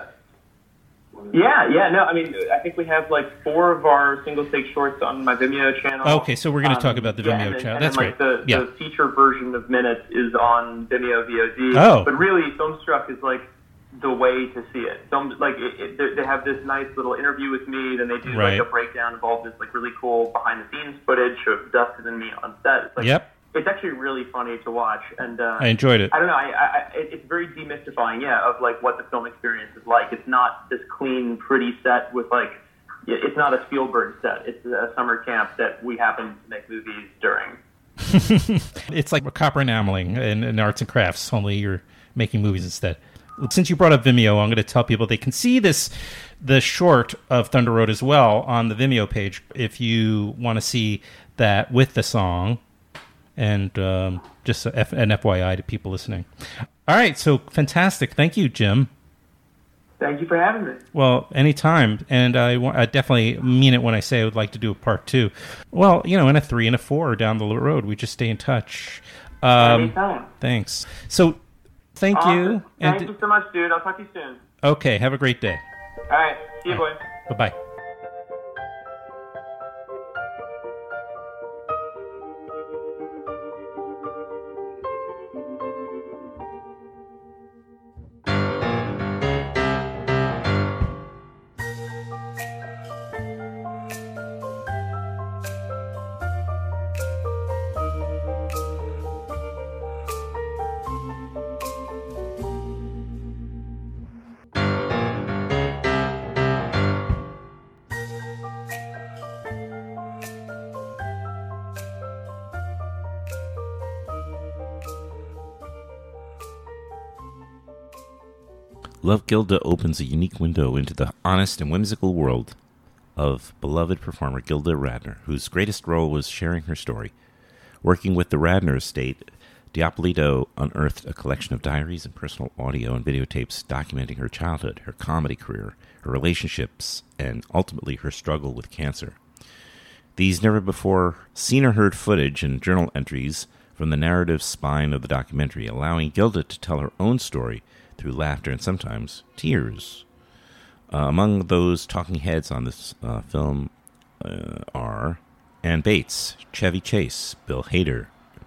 Yeah, no, I mean, I think we have like 4 of our single-take shorts on my Vimeo channel. Okay, so we're going to talk about the Vimeo channel. That's great. The feature version of Minutes is on Vimeo VOD. Oh. But really, Filmstruck is like the way to see it. They have this nice little interview with me, then they do like a breakdown of all this like really cool behind-the-scenes footage of Dustin and me on set. It's like, It's actually really funny to watch, and I enjoyed it. I don't know. It's very demystifying, of like what the film experience is like. It's not this clean, pretty set with like. It's not a Spielberg set. It's a summer camp that we happen to make movies during. It's like copper enameling in arts and crafts, only you're making movies instead. Since you brought up Vimeo, I'm going to tell people they can see the short of Thunder Road as well on the Vimeo page if you want to see that with the song. And just an FYI to people listening. All right, so fantastic. Thank you, Jim. Thank you for having me. Well, anytime. And I definitely mean it when I say I would like to do a part 2. Well, in a 3 and a 4 down the road, we just stay in touch. Anytime. Thanks. So, thank you. Thank you so much, dude. I'll talk to you soon. Okay, have a great day. All right, see you, boys. Bye-bye. Love Gilda opens a unique window into the honest and whimsical world of beloved performer Gilda Radner, whose greatest role was sharing her story. Working with the Radner estate, Diapolito unearthed a collection of diaries and personal audio and videotapes documenting her childhood, her comedy career, her relationships, and ultimately her struggle with cancer. These never-before-seen or heard footage and journal entries from the narrative spine of the documentary, allowing Gilda to tell her own story through laughter and sometimes tears. Among those talking heads on this film are Ann Bates, Chevy Chase, Bill Hader,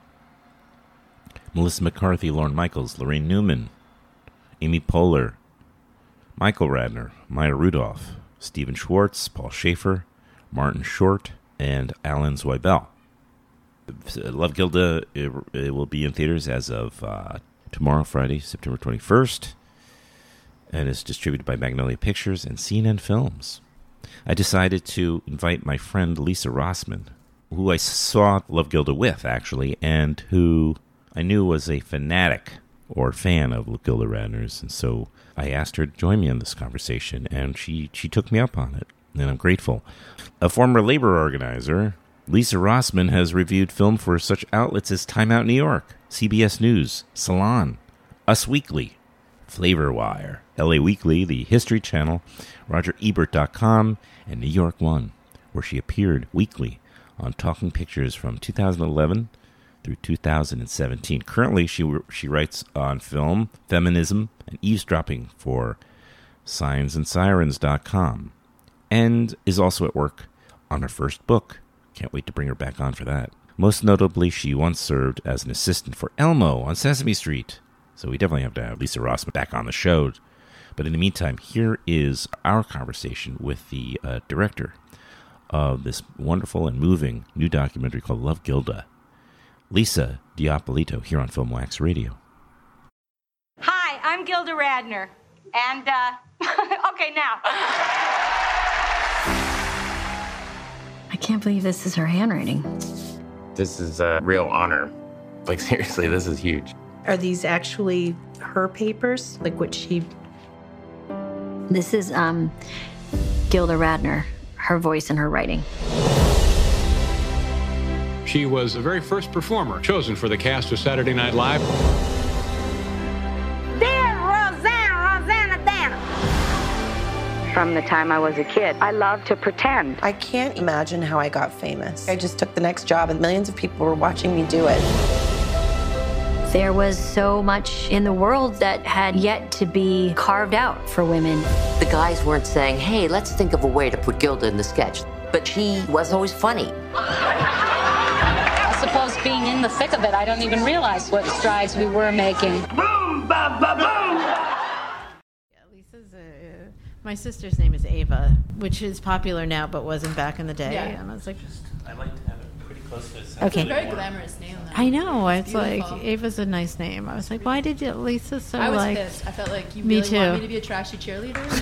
Melissa McCarthy, Lorne Michaels, Lorraine Newman, Amy Poehler, Michael Radner, Maya Rudolph, Stephen Schwartz, Paul Schaefer, Martin Short, and Alan Zweibel. Love Gilda, it will be in theaters as of tomorrow, Friday, September 21st, and is distributed by Magnolia Pictures and CNN Films. I decided to invite my friend Lisa Rossman, who I saw Love Gilda with, actually, and who I knew was a fanatic or fan of Gilda Radner's, and so I asked her to join me in this conversation, and she took me up on it, and I'm grateful. A former labor organizer, Lisa Rossman has reviewed film for such outlets as Time Out New York, CBS News, Salon, Us Weekly, Flavor Wire, LA Weekly, The History Channel, RogerEbert.com, and New York One, where she appeared weekly on Talking Pictures from 2011 through 2017. Currently, she writes on film, feminism, and eavesdropping for SionsandSirens.com, and is also at work on her first book. Can't wait to bring her back on for that. Most notably, she once served as an assistant for Elmo on Sesame Street. So we definitely have to have Lisa Rossman back on the show. But in the meantime, here is our conversation with the director of this wonderful and moving new documentary called Love Gilda, Lisa D'Appolito, here on Film Wax Radio. Hi, I'm Gilda Radner. And, okay, now. I can't believe this is her handwriting. This is a real honor. Like, seriously, this is huge. Are these actually her papers? Like what she... This is, Gilda Radner, her voice and her writing. She was the very first performer chosen for the cast of Saturday Night Live. From the time I was a kid, I loved to pretend. I can't imagine how I got famous. I just took the next job and millions of people were watching me do it. There was so much in the world that had yet to be carved out for women. The guys weren't saying, hey, let's think of a way to put Gilda in the sketch. But she was always funny. I suppose being in the thick of it, I don't even realize what strides we were making. Boom, ba, ba, boom! My sister's name is Ava, which is popular now, but wasn't back in the day. Yeah. And I was like, I like to have it pretty close to it. Okay. It's a very glamorous name, though. I know. It's beautiful. like Ava's a nice name. I was like, why did you, Lisa? So I was like, pissed. I felt like you me really too. want me to be a trashy cheerleader.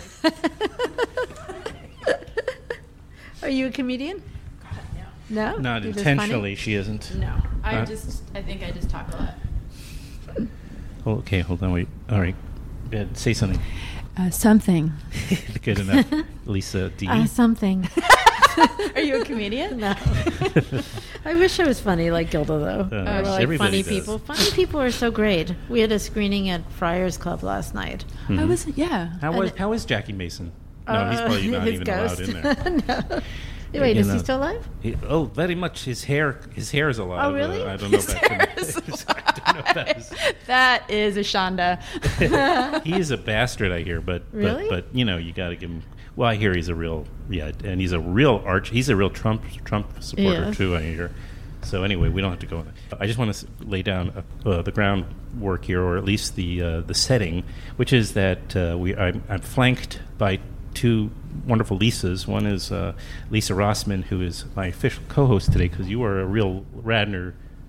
Are you a comedian? God, no. Not You're just intentionally, funny? she isn't. No, I think I just talk a lot. Oh, okay, hold on, wait. All right, say something. Something. Good enough, Lisa D. Something. Are you a comedian? No. I wish I was funny like Gilda, though. Like funny does. people. Funny people are so great. We had a screening at Friars Club last night. Mm-hmm. I was, yeah. How is Jackie Mason? No, he's probably not even ghost. allowed in there. No. Wait, is he still alive? Very much. His hair is alive. Oh, really? I don't know if that is That is a Shonda. He is a bastard, I hear, but really? but you know, you got to give him. Well, I hear he's a real and he's a real He's a real Trump supporter too, I hear. So anyway, we don't have to go on that. I just want to lay down the groundwork here, or at least the setting, which is that I'm flanked by two wonderful Lisas. One is Lisa Rossman, who is my official co-host today, because you are a real Radner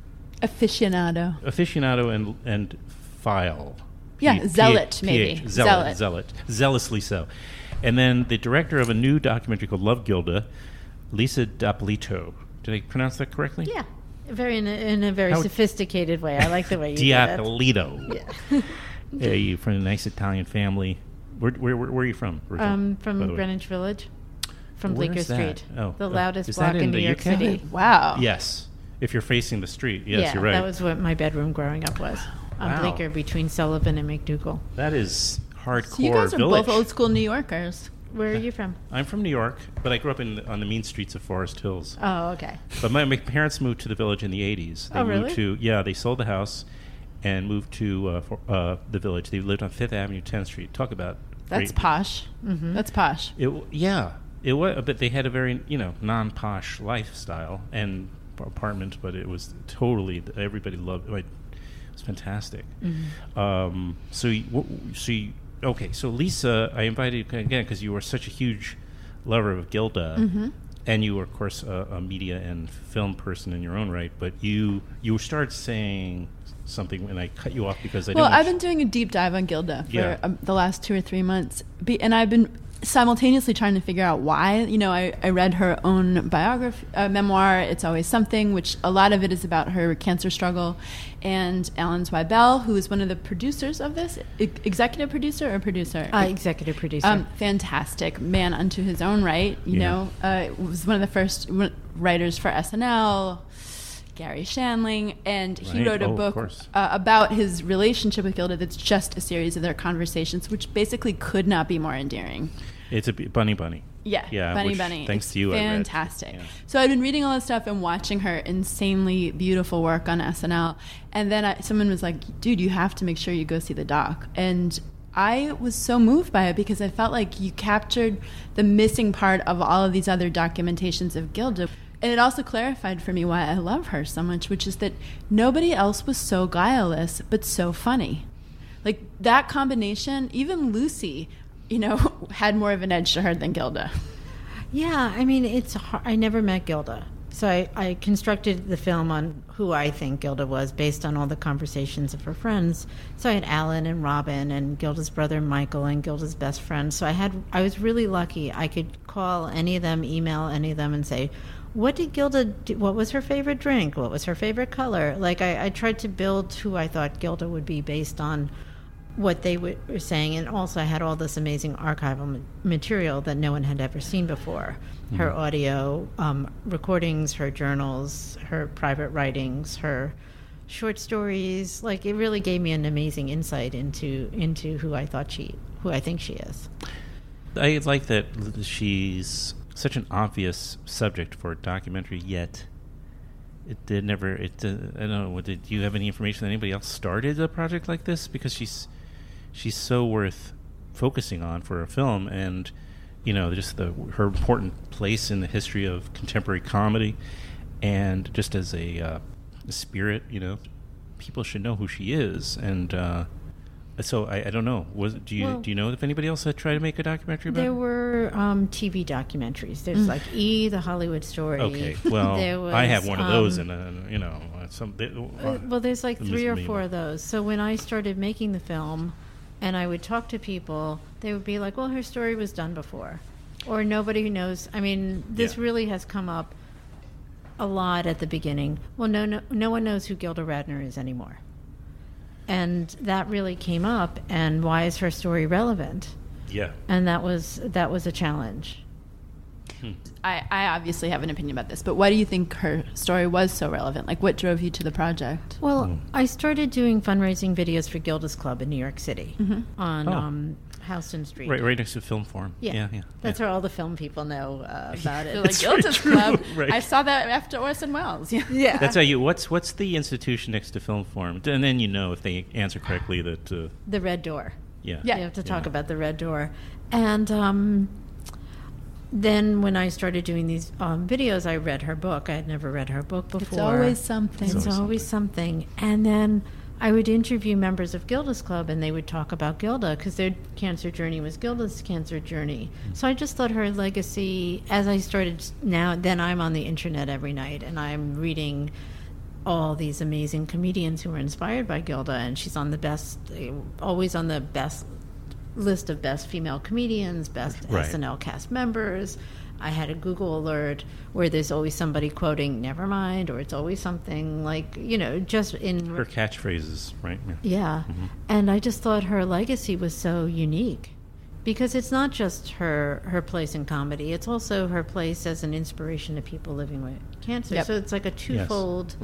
aficionado and file. Yeah, zealot, maybe. Zealously so. And then the director of a new documentary called Love Gilda, Lisa D'Appolito. Did I pronounce that correctly? Yeah, in a very sophisticated way. I like the way you did it. D'Appolito. Yeah. You're from a nice Italian family. Where are you from? From Greenwich Village, from Bleecker Street. Oh, the loudest block in New York City. Wow. Yes, if you're facing the street. Yes, you're right. That was what my bedroom growing up was. On Bleecker, between Sullivan and McDougal. That is hardcore. So you guys are village. both old school New Yorkers. Where are you from? I'm from New York, but I grew up on the mean streets of Forest Hills. Oh, okay. But my parents moved to the village in the 80s. They really? They sold the house and moved to the village. They lived on 5th Avenue, 10th Street. Talk about... That's posh. Mm-hmm. That's posh. It was, but they had a very, non-posh lifestyle and apartment, but it was totally, everybody loved it. It was fantastic. Mm-hmm. So Lisa, I invited you again because you were such a huge lover of Gilda, mm-hmm. and you were, of course, a media and film person in your own right. But you started saying something, and I cut you off because I've been doing a deep dive on Gilda for the last 2 or 3 months, and I've been simultaneously trying to figure out why. I read her own biography, memoir, It's Always Something, which a lot of it is about her cancer struggle, and Alan Zweibel, who is one of the producers of this, executive producer or producer? Executive producer. Fantastic man unto his own right. Was one of the first writers for SNL, Gary Shandling, and he wrote a book about his relationship with Gilda that's just a series of their conversations, which basically could not be more endearing. It's a bunny. Yeah, Bunny. Thanks to you, fantastic. I read. Yeah. So I've been reading all this stuff and watching her insanely beautiful work on SNL, and then someone was like, "Dude, you have to make sure you go see the doc." And I was so moved by it because I felt like you captured the missing part of all of these other documentations of Gilda. And it also clarified for me why I love her so much, which is that nobody else was so guileless but so funny. Like that combination, even Lucy, had more of an edge to her than Gilda. Yeah, I mean, it's hard. I never met Gilda. So I constructed the film on who I think Gilda was based on all the conversations of her friends. So I had Alan and Robin and Gilda's brother Michael and Gilda's best friend. So I was really lucky. I could call any of them, email any of them and say, what did Gilda do? What was her favorite drink? What was her favorite color? Like I tried to build who I thought Gilda would be based on what they were saying, and also I had all this amazing archival material that no one had ever seen before. Mm-hmm. Her audio recordings, her journals, her private writings, her short stories. Like it really gave me an amazing insight into who I think she is. I like that she's such an obvious subject for a documentary, yet I don't know. Did you have any information that anybody else started a project like this? Because she's so worth focusing on for a film, and just her important place in the history of contemporary comedy, and just as a spirit, people should know who she is. And so I don't know. Do you know if anybody else had tried to make a documentary about her? There were TV documentaries. There's like E! The Hollywood Story. Okay, well, I have one of those, and well, there's like 3 or 4 of those. So when I started making the film, and I would talk to people, they would be like, well, her story was done before. Or nobody knows. I mean, this really has come up a lot at the beginning. Well, no one knows who Gilda Radner is anymore. And that really came up, and why is her story relevant? Yeah. And that was a challenge. I obviously have an opinion about this, but why do you think her story was so relevant? Like, what drove you to the project? Well, I started doing fundraising videos for Gilda's Club in New York City on Houston Street. Right next to Film Forum. Yeah. That's where all the film people know about it. Like Gilda's Club. Right. I saw that after Orson Welles. Yeah. That's how what's the institution next to Film Forum? And then if they answer correctly that... the Red Door. Yeah. You have to talk about the Red Door. And... then when I started doing these videos, I read her book. I had never read her book before. It's always something. It's always something. And then I would interview members of Gilda's Club, and they would talk about Gilda because their cancer journey was Gilda's cancer journey. So I just thought her legacy, as I started then I'm on the internet every night, and I'm reading all these amazing comedians who were inspired by Gilda, and she's always on the best list of best female comedians, best SNL cast members. I had a Google alert where there's always somebody quoting Nevermind, or it's always something like, just in... her catchphrases, right? Yeah. Mm-hmm. And I just thought her legacy was so unique because it's not just her place in comedy, it's also her place as an inspiration to people living with cancer. Yep. So it's like a twofold,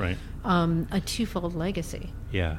a twofold legacy. Yeah.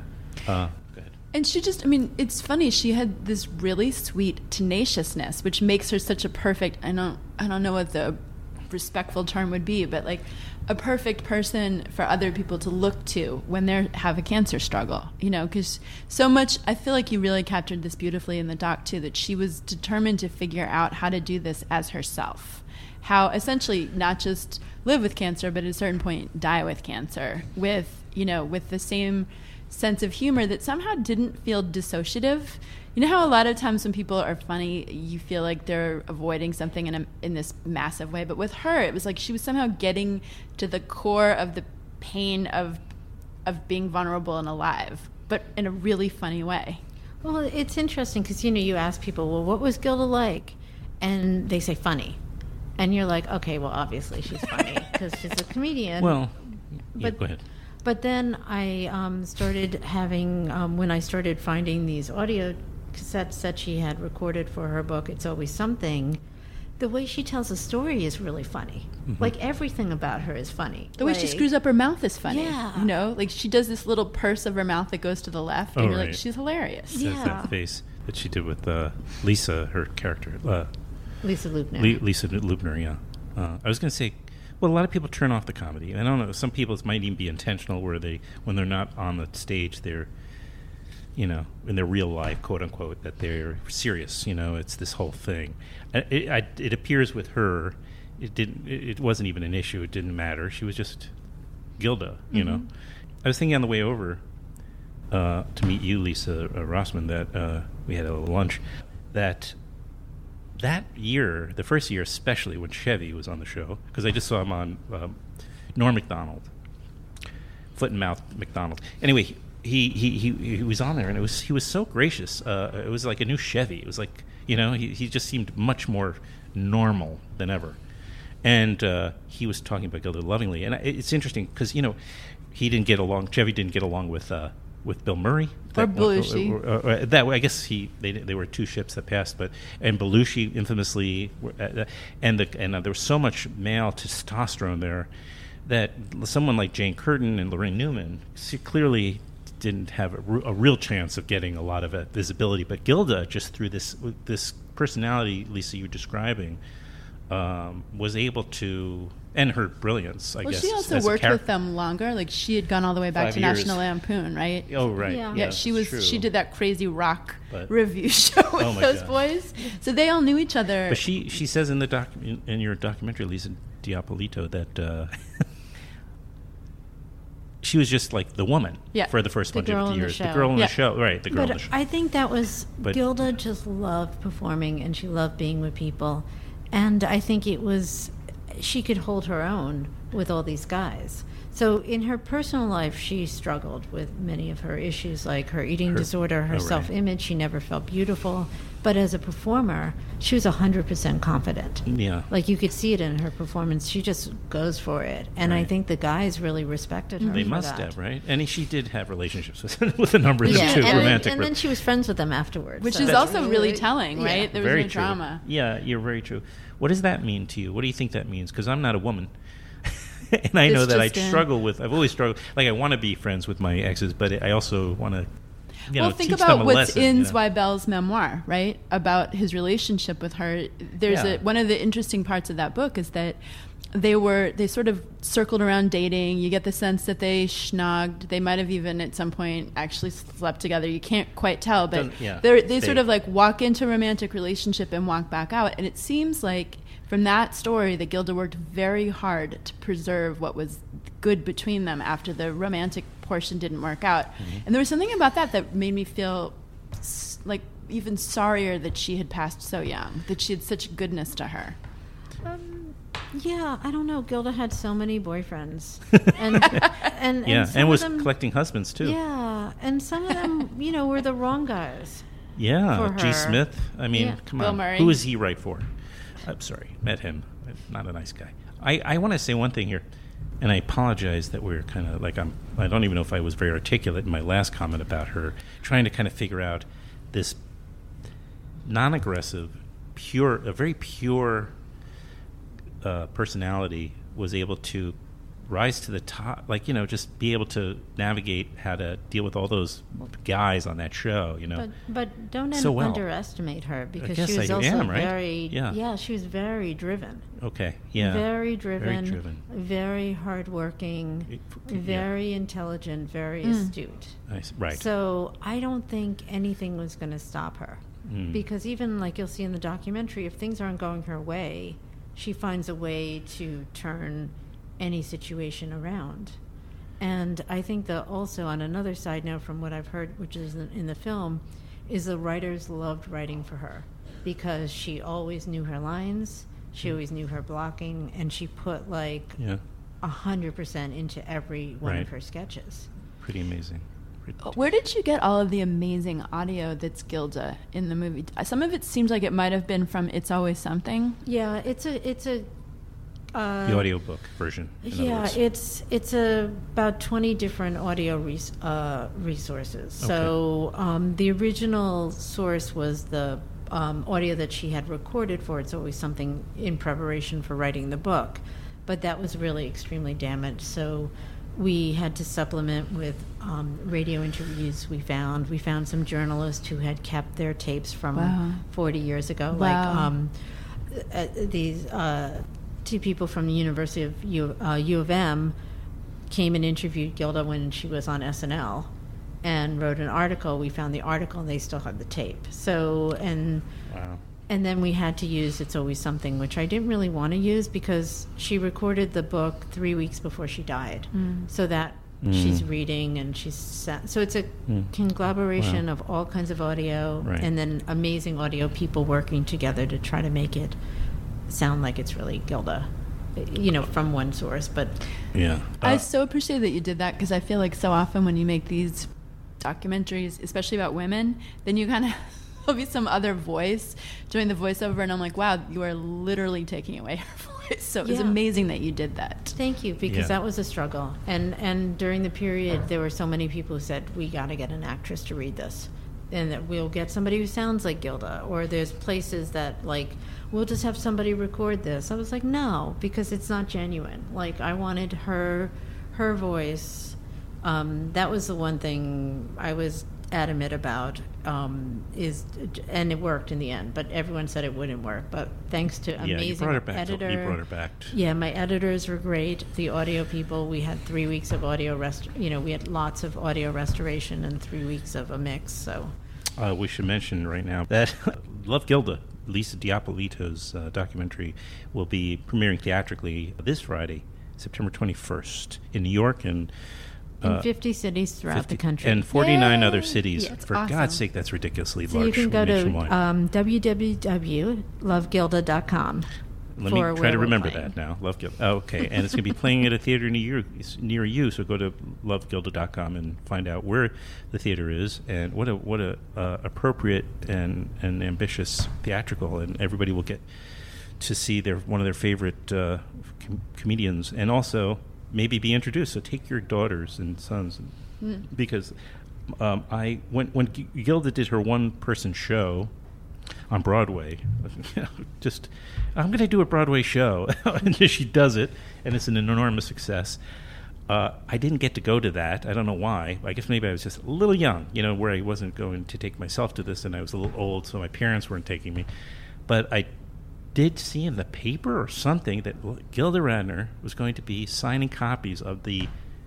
And she it's funny, she had this really sweet tenaciousness, which makes her such a perfect, I don't know what the respectful term would be, but like a perfect person for other people to look to when they have a cancer struggle, because so much, I feel like you really captured this beautifully in the doc too, that she was determined to figure out how to do this as herself. How essentially not just live with cancer, but at a certain point die with cancer with the same sense of humor that somehow didn't feel dissociative. You know how a lot of times when people are funny, you feel like they're avoiding something in this massive way, but with her, it was like she was somehow getting to the core of the pain of being vulnerable and alive, but in a really funny way. Well, it's interesting because you ask people, well, what was Gilda like? And they say funny. And you're like, okay, well, obviously she's funny because she's a comedian. Well, go ahead. But then I started having, when I started finding these audio cassettes that she had recorded for her book, It's Always Something, the way she tells a story is really funny. Mm-hmm. Like everything about her is funny. The way she screws up her mouth is funny. Yeah. Like she does this little purse of her mouth that goes to the left, and you're like, she's hilarious. That's that face that she did with Lisa, her character. Lisa Lubner. Lisa Lubner, yeah. I was going to say, well, a lot of people turn off the comedy. I don't know. Some people, it might even be intentional, where when they're not on the stage, they're in their real life, quote unquote, that they're serious. It's this whole thing. It appears with her, it wasn't even an issue. It didn't matter. She was just Gilda. Mm-hmm. I was thinking on the way over to meet you, Lisa Rossman, that we had a little lunch. That year, the first year especially, when Chevy was on the show, because I just saw him on Norm Macdonald, Foot and Mouth Macdonald. Anyway, he was on there, and he was so gracious. It was like a new Chevy. It was like, he just seemed much more normal than ever. And he was talking about Gilda lovingly, and it's interesting because Chevy didn't get along with Bill Murray or Belushi. That way, I guess they were two ships that passed, and Belushi infamously, and there was so much male testosterone there that someone like Jane Curtin and Lorraine Newman clearly didn't have a real chance of getting a lot of visibility. But Gilda, just through this personality, Lisa, you're describing, was able to, and her brilliance, I guess. Well, she also worked with them longer. Like, she had gone all the way back 5 to years. National Lampoon, right? Oh, right. Yeah, she true. did that crazy rock review show with those boys. So they all knew each other. But she says in your documentary, Lisa Diapolito, that she was just like the woman for the first bunch of years. The girl in the show. Right, the girl in the show. I think that was, Gilda just loved performing, and she loved being with people. And I think she could hold her own with all these guys. So in her personal life, she struggled with many of her issues, like her eating disorder, her self-image. She never felt beautiful. But as a performer, she was 100% confident. Yeah. Like, you could see it in her performance. She just goes for it. And I think the guys really respected her. They must have, right? And she did have relationships with a number of them, too, romantic. And then she was friends with them afterwards. Which is also really telling, right? There was very no true. drama. Yeah, you're very true. What does that mean to you? What do you think that means? Because I'm not a woman. And I know that I've always struggled. Like, I want to be friends with my exes, but I also want to, think teach about them a what's lesson. in Zweibel's memoir, right? About his relationship with her. There's one of the interesting parts of that book is that they sort of circled around dating. You get the sense that they schnogged. They might have even at some point actually slept together. You can't quite tell, but they sort of like walk into a romantic relationship and walk back out. And it seems like from that story that Gilda worked very hard to preserve what was good between them after the romantic portion didn't work out. Mm-hmm. And there was something about that made me feel like even sorrier that she had passed so young, that she had such goodness to her. Yeah, I don't know. Gilda had so many boyfriends, and was collecting husbands too. Yeah, and some of them, were the wrong guys. Yeah, G. Smith. I mean, come Bill on. Murray. Who is he right for? I'm sorry, met him. Not a nice guy. I want to say one thing here, and I apologize that we're kind of like I don't even know if I was very articulate in my last comment about her trying to kind of figure out this non-aggressive, very pure personality was able to rise to the top, just be able to navigate how to deal with all those guys on that show, But don't so underestimate her, because she was also she was very driven. Okay, yeah. Very driven, very hardworking, very intelligent, very astute. Nice. Right. So I don't think anything was going to stop her, because even like you'll see in the documentary, if things aren't going her way, she finds a way to turn any situation around. And I think that also, on another side note from what I've heard, which is in the film, is the writers loved writing for her because she always knew her lines, she always knew her blocking, and she put 100% into every one of her sketches. Pretty amazing. Where did you get all of the amazing audio that's Gilda in the movie? Some of it seems like it might have been from It's Always Something. Yeah, it's a the audiobook version. Yeah, it's about 20 different audio resources. Okay. So the original source was the audio that she had recorded for It's Always Something in preparation for writing the book, but that was really extremely damaged. So we had to supplement with radio interviews. We found some journalists who had kept their tapes from 40 years ago. Wow. Like these two people from the University of U of M came and interviewed Gilda when she was on SNL, and wrote an article. We found the article, and they still had the tape. So, wow. And then we had to use It's Always Something, which I didn't really want to use because she recorded the book 3 weeks before she died. So that she's reading and so it's a conglomeration of all kinds of audio and then amazing audio people working together to try to make it sound like it's really Gilda, from one source. But I so appreciate that you did that, because I feel like so often when you make these documentaries, especially about women, then you kind of there'll be some other voice doing the voiceover, and I'm like, wow, you are literally taking away her voice. So it's amazing that you did that. Thank you, because that was a struggle. And during the period, there were so many people who said, we got to get an actress to read this, and that we'll get somebody who sounds like Gilda, or there's places that, like, we'll just have somebody record this. I was like, no, because it's not genuine. Like, I wanted her voice. That was the one thing I was adamant about, and it worked in the end, but everyone said it wouldn't work. But thanks to amazing editor, you brought her back. Yeah, my editors were great. The audio people, we had 3 weeks of audio we had lots of audio restoration and 3 weeks of a mix. So we should mention right now that Love Gilda, Lisa Diapolito's documentary, will be premiering theatrically this Friday, September 21st, in New York and in 50 cities throughout the country. And 49 other cities. Yeah, For awesome. God's sake, that's ridiculously so large. You can go to Let www.lovegilda.com. me try to remember that now. Love Gilda. Oh, okay. And it's going to be playing at a theater near you. So go to lovegilda.com and find out where the theater is, and what a appropriate and ambitious theatrical. And everybody will get to see one of their favorite comedians, and also maybe be introduced. So take your daughters and sons, because when Gilda did her one-person show on Broadway, just, I'm going to do a Broadway show, and she does it, and it's an enormous success. I didn't get to go to that. I don't know why. I guess maybe I was just a little young, where I wasn't going to take myself to this, and I was a little old, so my parents weren't taking me. But I did see in the paper or something that Gilda Radner was going to be signing copies of the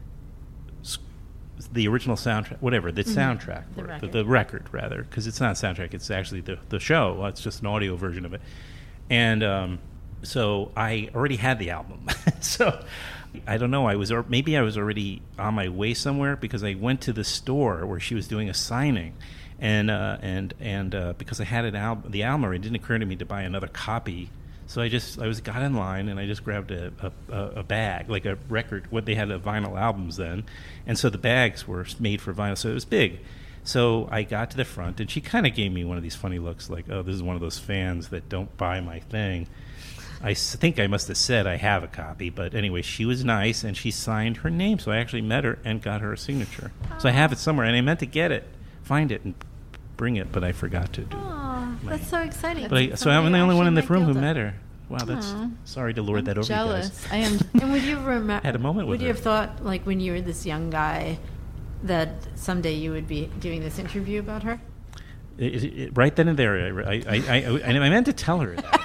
original soundtrack, whatever, the soundtrack, the record, rather, because it's not a soundtrack, it's actually the show. It's just an audio version of it. And so I already had the album. So I don't know, maybe I was already on my way somewhere, because I went to the store where she was doing a signing. And because I had the album, it didn't occur to me to buy another copy. So I got in line, and I just grabbed a bag, like a record. What they had vinyl albums then, and so the bags were made for vinyl, so it was big. So I got to the front, and she kind of gave me one of these funny looks, like, "Oh, this is one of those fans that don't buy my thing." I think I must have said I have a copy, but anyway, she was nice, and she signed her name. So I actually met her and got her a signature. So I have it somewhere, and I meant to find it and bring it, but I forgot to do. Oh, that's so exciting. So I'm the only one in the room who met her. Wow, sorry to lord that over jealous. You guys. I am. And would you had a moment with her? Would you have thought, like, when you were this young guy, that someday you would be doing this interview about her? Right then and there, I meant to tell her that.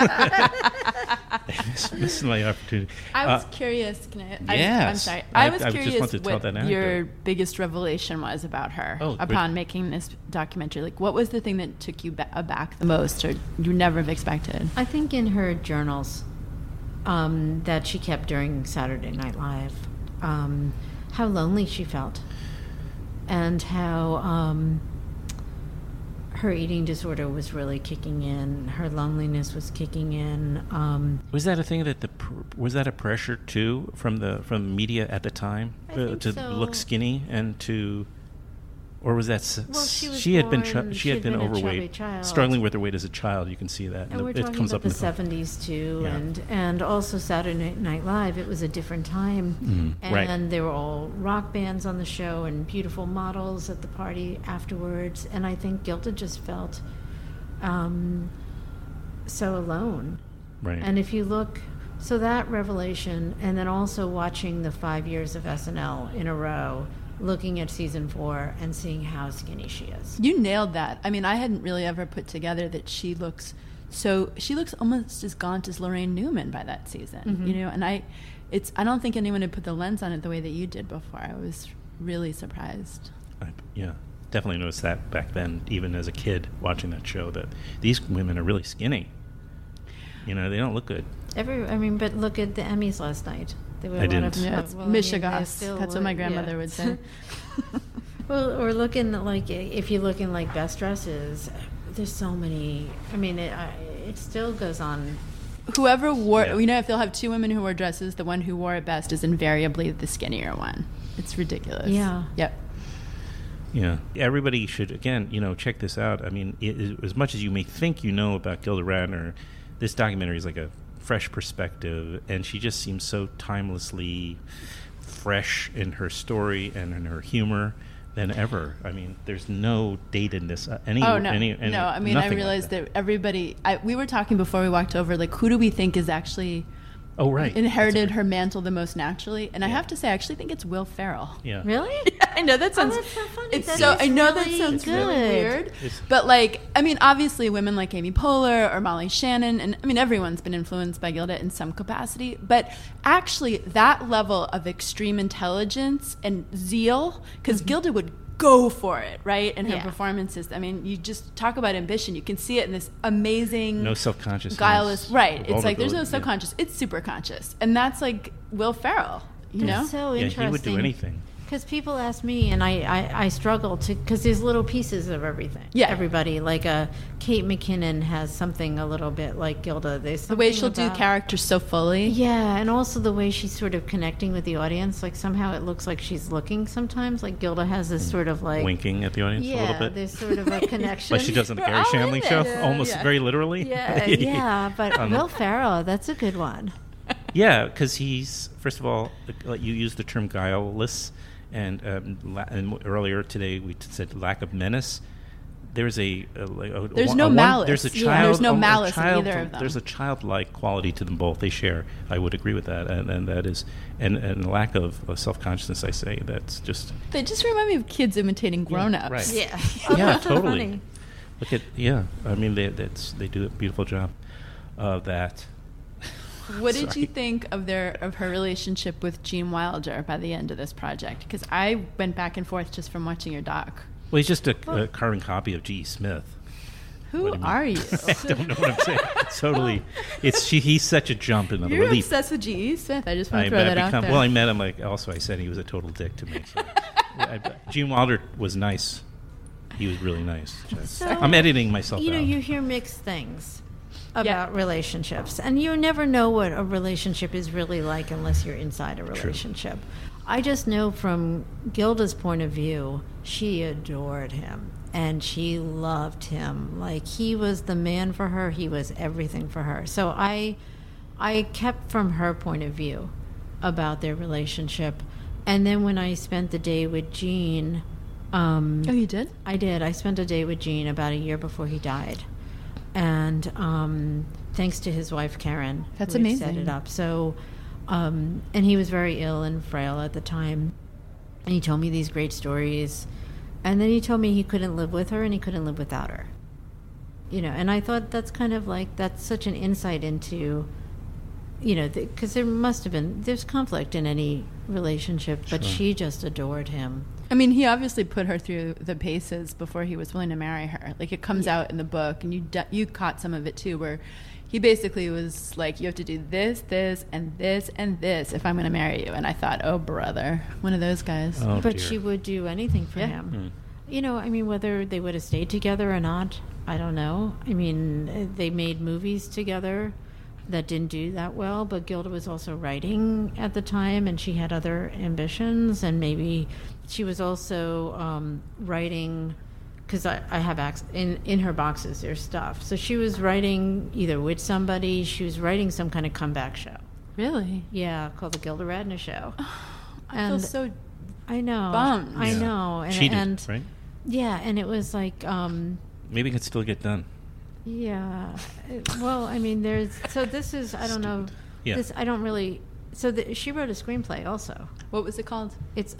This is my opportunity. I was curious. I'm sorry. I was curious what your biggest revelation was about her upon making this documentary. Like, what was the thing that took you aback the most, or you never have expected? I think in her journals that she kept during Saturday Night Live, how lonely she felt, and how her eating disorder was really kicking in. Her loneliness was kicking in. Was that a thing was that a pressure too from the media at the time to look skinny and to, or was that she had been overweight, struggling with her weight as a child? You can see that, and we're talking about the 70s too, and also Saturday Night Live. It was a different time, and there were all rock bands on the show and beautiful models at the party afterwards. And I think Gilda just felt so alone. Right. And if you look, so that revelation, and then also watching the 5 years of SNL in a row, looking at season 4 and seeing how skinny she is. You nailed that. I mean, I hadn't really ever put together that she looks almost as gaunt as Lorraine Newman by that season, and I don't think anyone had put the lens on it the way that you did before. I was really surprised. Yeah, definitely noticed that back then, even as a kid watching that show, that these women are really skinny. They don't look good. But look at the Emmys last night. There were I didn't. It's Michigas. That's what my grandmother would say. Well, or looking like, if you're looking like best dresses, there's so many. I mean, it still goes on. Whoever wore, if they'll have two women who wore dresses, the one who wore it best is invariably the skinnier one. It's ridiculous. Yeah. Yep. Yeah. Everybody should, again, check this out. I mean, as much as you may think about Gilda Radner, this documentary is like a fresh perspective, and she just seems so timelessly fresh in her story and in her humor than ever. I mean, there's no datedness. I realized that everybody. We were talking before we walked over. Like, who do we think is actually? Oh, right. Inherited her mantle the most naturally, and I have to say, I actually think it's Will Ferrell. Yeah. Really? I know that sounds. That's so funny. I know that sounds really weird, but obviously, women like Amy Poehler or Molly Shannon, and everyone's been influenced by Gilda in some capacity. But actually, that level of extreme intelligence and zeal, because Gilda would go for it, right? And her performances. I mean, you just talk about ambition. You can see it in this amazing, no self-consciousness, guileless. Right. It's like there's no subconscious. It's super conscious, and that's like Will Ferrell. That's so interesting. Yeah, he would do anything. Because people ask me, and I struggle to, because there's little pieces of everything. Yeah. Everybody, like Kate McKinnon has something a little bit like Gilda. There's the way she'll do characters so fully. Yeah, and also the way she's sort of connecting with the audience. Like somehow it looks like she's looking sometimes. Like Gilda has this sort of like winking at the audience a little bit. Yeah, there's sort of a connection. Like she does on the Gary Shandling show, almost very literally. Yeah, but Will Ferrell, that's a good one. Yeah, because he's, first of all, you used the term guileless. And earlier today we said lack of menace. There's there's no malice. There's a child. Yeah, there's no malice in either of them. There's a childlike quality to them both. They share. I would agree with that. And that is, and lack of self-consciousness. I say that's just. They just remind me of kids imitating grown-ups. Right. Yeah. Yeah, totally. Funny. Look at I mean they do a beautiful job of that. What did you think of her relationship with Gene Wilder by the end of this project? Because I went back and forth just from watching your doc. Well, he's just a carbon copy of G.E. Smith. Who are you? I don't know what I'm saying. Totally. He's such a jump in the relief. You're obsessed with G.E. Smith. I just want to throw that out there. Well, I met him. I said he was a total dick to me. So. Gene Wilder was nice. He was really nice. So, I'm editing myself out. You hear mixed things about relationships, and you never know what a relationship is really like unless you're inside a relationship. True. I just know from Gilda's point of view, she adored him and she loved him. Like, he was the man for her. He was everything for her. So I kept from her point of view about their relationship. And then when I spent the day with Gene, oh, you did? I did. I spent a day with Gene about a year before he died. And thanks to his wife Karen, that's who amazing. Set it up. So, and he was very ill and frail at the time, and he told me these great stories, and then he told me he couldn't live with her and he couldn't live without her. And I thought that's kind of like, that's such an insight into, because there's conflict in any relationship, but she just adored him. I mean, he obviously put her through the paces before he was willing to marry her. Like, it comes out in the book, and you caught some of it too, where he basically was like, you have to do this, this, and this, and this if I'm going to marry you. And I thought, oh, brother, one of those guys. Oh, but dear. She would do anything for him. I mean, whether they would have stayed together or not, I don't know. I mean, they made movies together that didn't do that well, but Gilda was also writing at the time, and she had other ambitions, and maybe she was also writing, because I have in her boxes there's stuff. So she was writing either with somebody, she was writing some kind of comeback show. Really? Yeah, called the Gilda Radner Show. I feel so I know. bummed. I know. And, Cheated, right? Yeah, and it was like... maybe it could still get done. Yeah. Well, I mean, this is, I don't know. Yeah. This, I don't really... So she wrote a screenplay also. What was it called? It's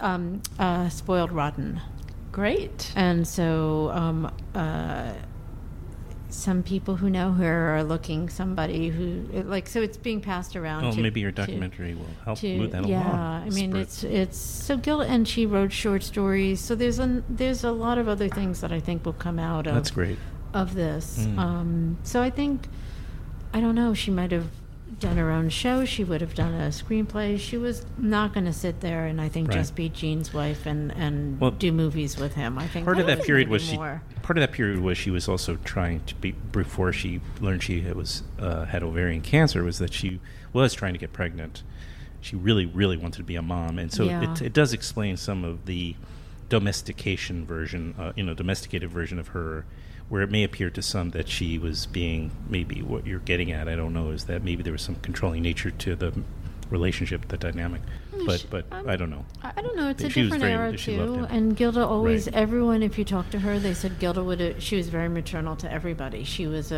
Spoiled Rotten. Great. And so some people who know her are looking somebody who so it's being passed around. Well, maybe your documentary will help move that along. Yeah, I mean it's so Gilda, and she wrote short stories. So there's a lot of other things that I think will come out of. That's great. Of this. So I think, I don't know, she might have done her own show. She would have done a screenplay. She was not going to sit there and I think just be Gene's wife and do movies with him. I think part of that period was she was also trying to be, before she learned she had ovarian cancer, was that she was trying to get pregnant. She really, really wanted to be a mom, and so it does explain some of the domesticated version of her, where it may appear to some that she was being, maybe what you're getting at, I don't know, is that maybe there was some controlling nature to the relationship, the dynamic. But I don't know. I don't know. It's a different era too. And Gilda always, everyone, if you talk to her, they said Gilda she was very maternal to everybody. She was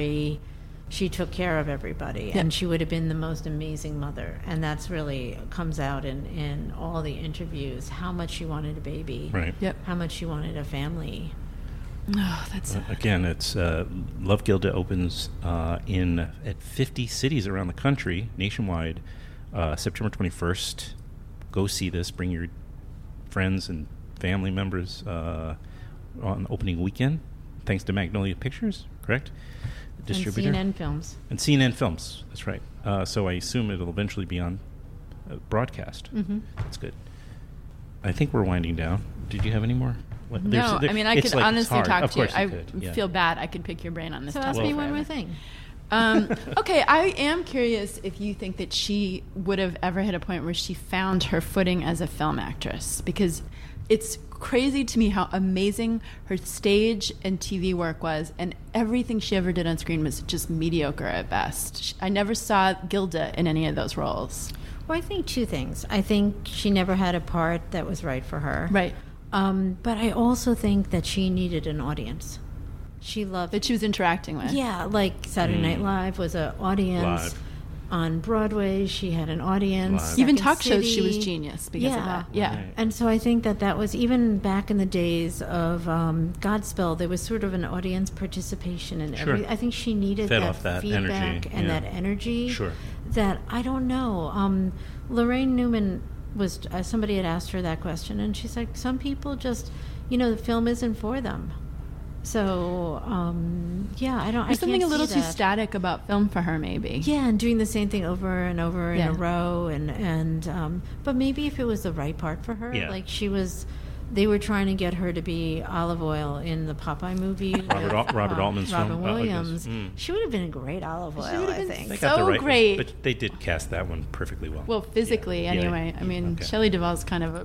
she took care of everybody, and she would have been the most amazing mother. And that's really comes out in all the interviews, how much she wanted a baby, how much she wanted a family. Oh, that's again. It's Love Gilda opens at 50 cities around the country, nationwide, September 21st. Go see this. Bring your friends and family members on opening weekend. Thanks to Magnolia Pictures, correct? Distributor. And CNN Films. And CNN Films. That's right. So I assume it'll eventually be on broadcast. Mm-hmm. That's good. I think we're winding down. Did you have any more? No, I mean, I could honestly talk to you. I could, feel bad. I could pick your brain on this. So ask me one more thing. Okay, I am curious if you think that she would have ever hit a point where she found her footing as a film actress, because it's crazy to me how amazing her stage and TV work was, and everything she ever did on screen was just mediocre at best. I never saw Gilda in any of those roles. Well, I think two things. I think she never had a part that was right for her. Right. But I also think that she needed an audience. She loved... That she was interacting with. Yeah, like Saturday Night Live was an audience. Live. On Broadway, she had an audience. Even talk shows, she was genius because of that. Yeah. Right. And so I think that was, even back in the days of Godspell, there was sort of an audience participation in every... I think she needed that feedback energy. And that energy. Sure. That, I don't know. Lorraine Newman was... somebody had asked her that question, and she's like, some people just... the film isn't for them. So, I don't... There's something a little too static about film for her, maybe. Yeah, and doing the same thing over and over in a row, and but maybe if it was the right part for her, like they were trying to get her to be Olive Oil in the Popeye movie. Robert Altman's film. Robin Williams. She would have been a great Olive Oil, I think. They got so great. But they did cast that one perfectly well. Well, physically, anyway. I mean, Shelley Duvall's kind of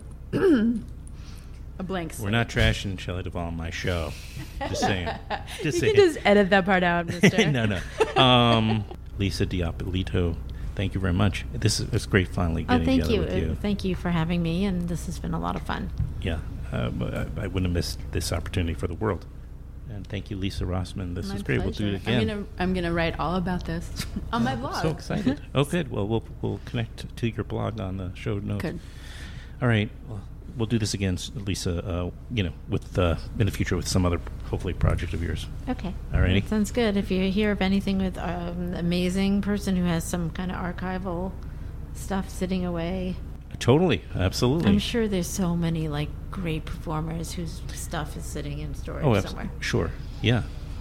a blank slate. We're not trashing Shelley Duvall on my show. Just saying. You can just edit that part out, mister. No. Lisa Diapolito, thank you very much. It's great finally getting together with you. Thank you for having me, and this has been a lot of fun. Yeah. I wouldn't have missed this opportunity for the world. And thank you, Lisa Rossman. This is great. Pleasure. We'll do it again. I'm gonna write all about this on my blog. So excited. Oh, good. Well, we'll connect to your blog on the show notes. Good. All right. Well, we'll do this again, Lisa, with in the future with some other, hopefully, project of yours. Okay. All righty. That sounds good. If you hear of anything with an amazing person who has some kind of archival stuff sitting away. Totally. Absolutely. I'm sure there's so many, great performers whose stuff is sitting in storage somewhere. Sure. Yeah.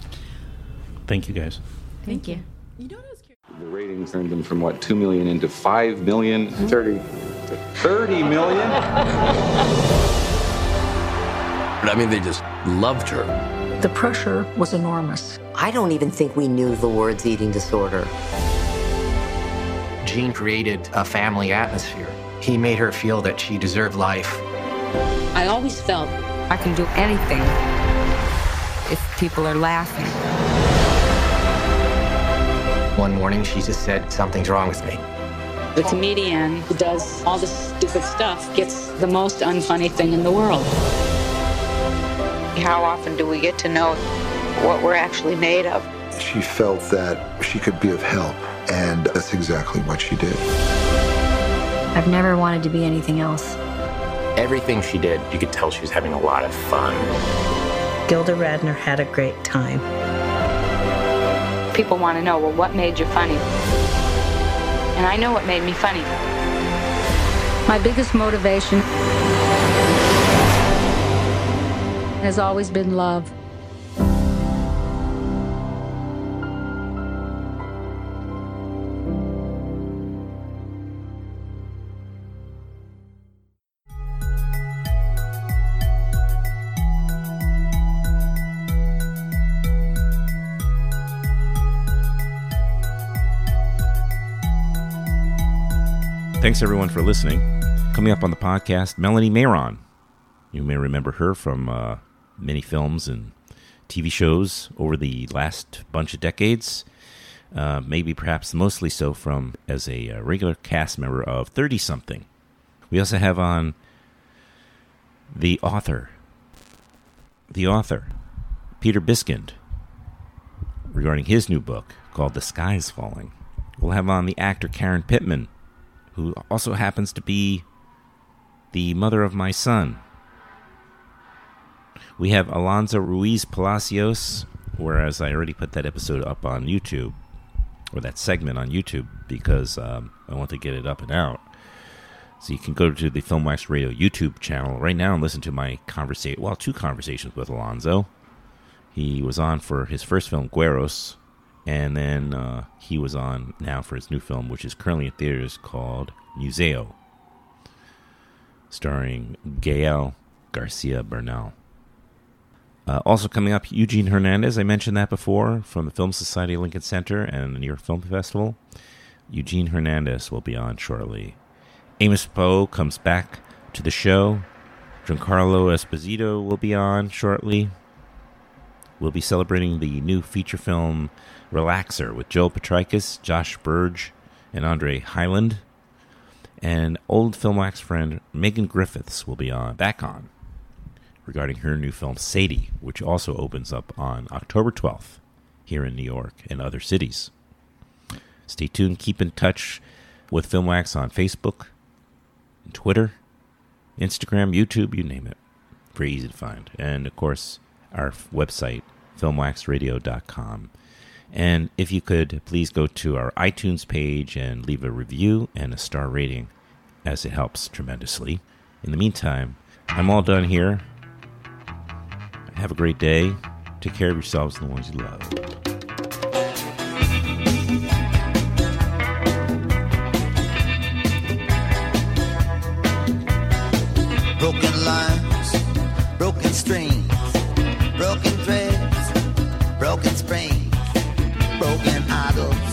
Thank you, guys. Thank you. You know what I was curious? The ratings turned them from, 2 million into 5 million? 30 million? But I mean, they just loved her. The pressure was enormous. I don't even think we knew the words eating disorder. Gene created a family atmosphere. He made her feel that she deserved life. I always felt I can do anything if people are laughing. One morning, she just said, something's wrong with me. The comedian who does all this stupid stuff gets the most unfunny thing in the world. How often do we get to know what we're actually made of? She felt that she could be of help, and that's exactly what she did. I've never wanted to be anything else. Everything she did, you could tell she was having a lot of fun. Gilda Radner had a great time. People want to know, well, what made you funny? And I know what made me funny. My biggest motivation has always been love. Thanks, everyone, for listening. Coming up on the podcast, Melanie Mayron. You may remember her from many films and TV shows over the last bunch of decades. Maybe perhaps mostly so from as a regular cast member of 30-something. We also have on the author, Peter Biskind, regarding his new book called The Sky is Falling. We'll have on the actor Karen Pittman, who also happens to be the mother of my son. We have Alonso Ruiz Palacios, whereas I already put that episode up on YouTube, or that segment on YouTube, because I want to get it up and out. So you can go to the Filmwax Radio YouTube channel right now and listen to my two conversations with Alonso. He was on for his first film, Gueros, and then he was on now for his new film, which is currently in theaters, called Museo, starring Gael Garcia Bernal. Also coming up, Eugene Hernandez. I mentioned that before, from the Film Society Lincoln Center and the New York Film Festival. Eugene Hernandez will be on shortly. Amos Poe comes back to the show. Giancarlo Esposito will be on shortly. We'll be celebrating the new feature film Relaxer with Joel Petrikis, Josh Burge, and Andre Hyland. And old Filmwax friend Megan Griffiths will be back on regarding her new film Sadie, which also opens up on October 12th here in New York and other cities. Stay tuned. Keep in touch with Filmwax on Facebook, Twitter, Instagram, YouTube, you name it. Very easy to find. And, of course, our website, filmwaxradio.com. And if you could, please go to our iTunes page and leave a review and a star rating, as it helps tremendously. In the meantime, I'm all done here. Have a great day. Take care of yourselves and the ones you love. Broken lines, broken strings, broken threads, broken springs, broken idols.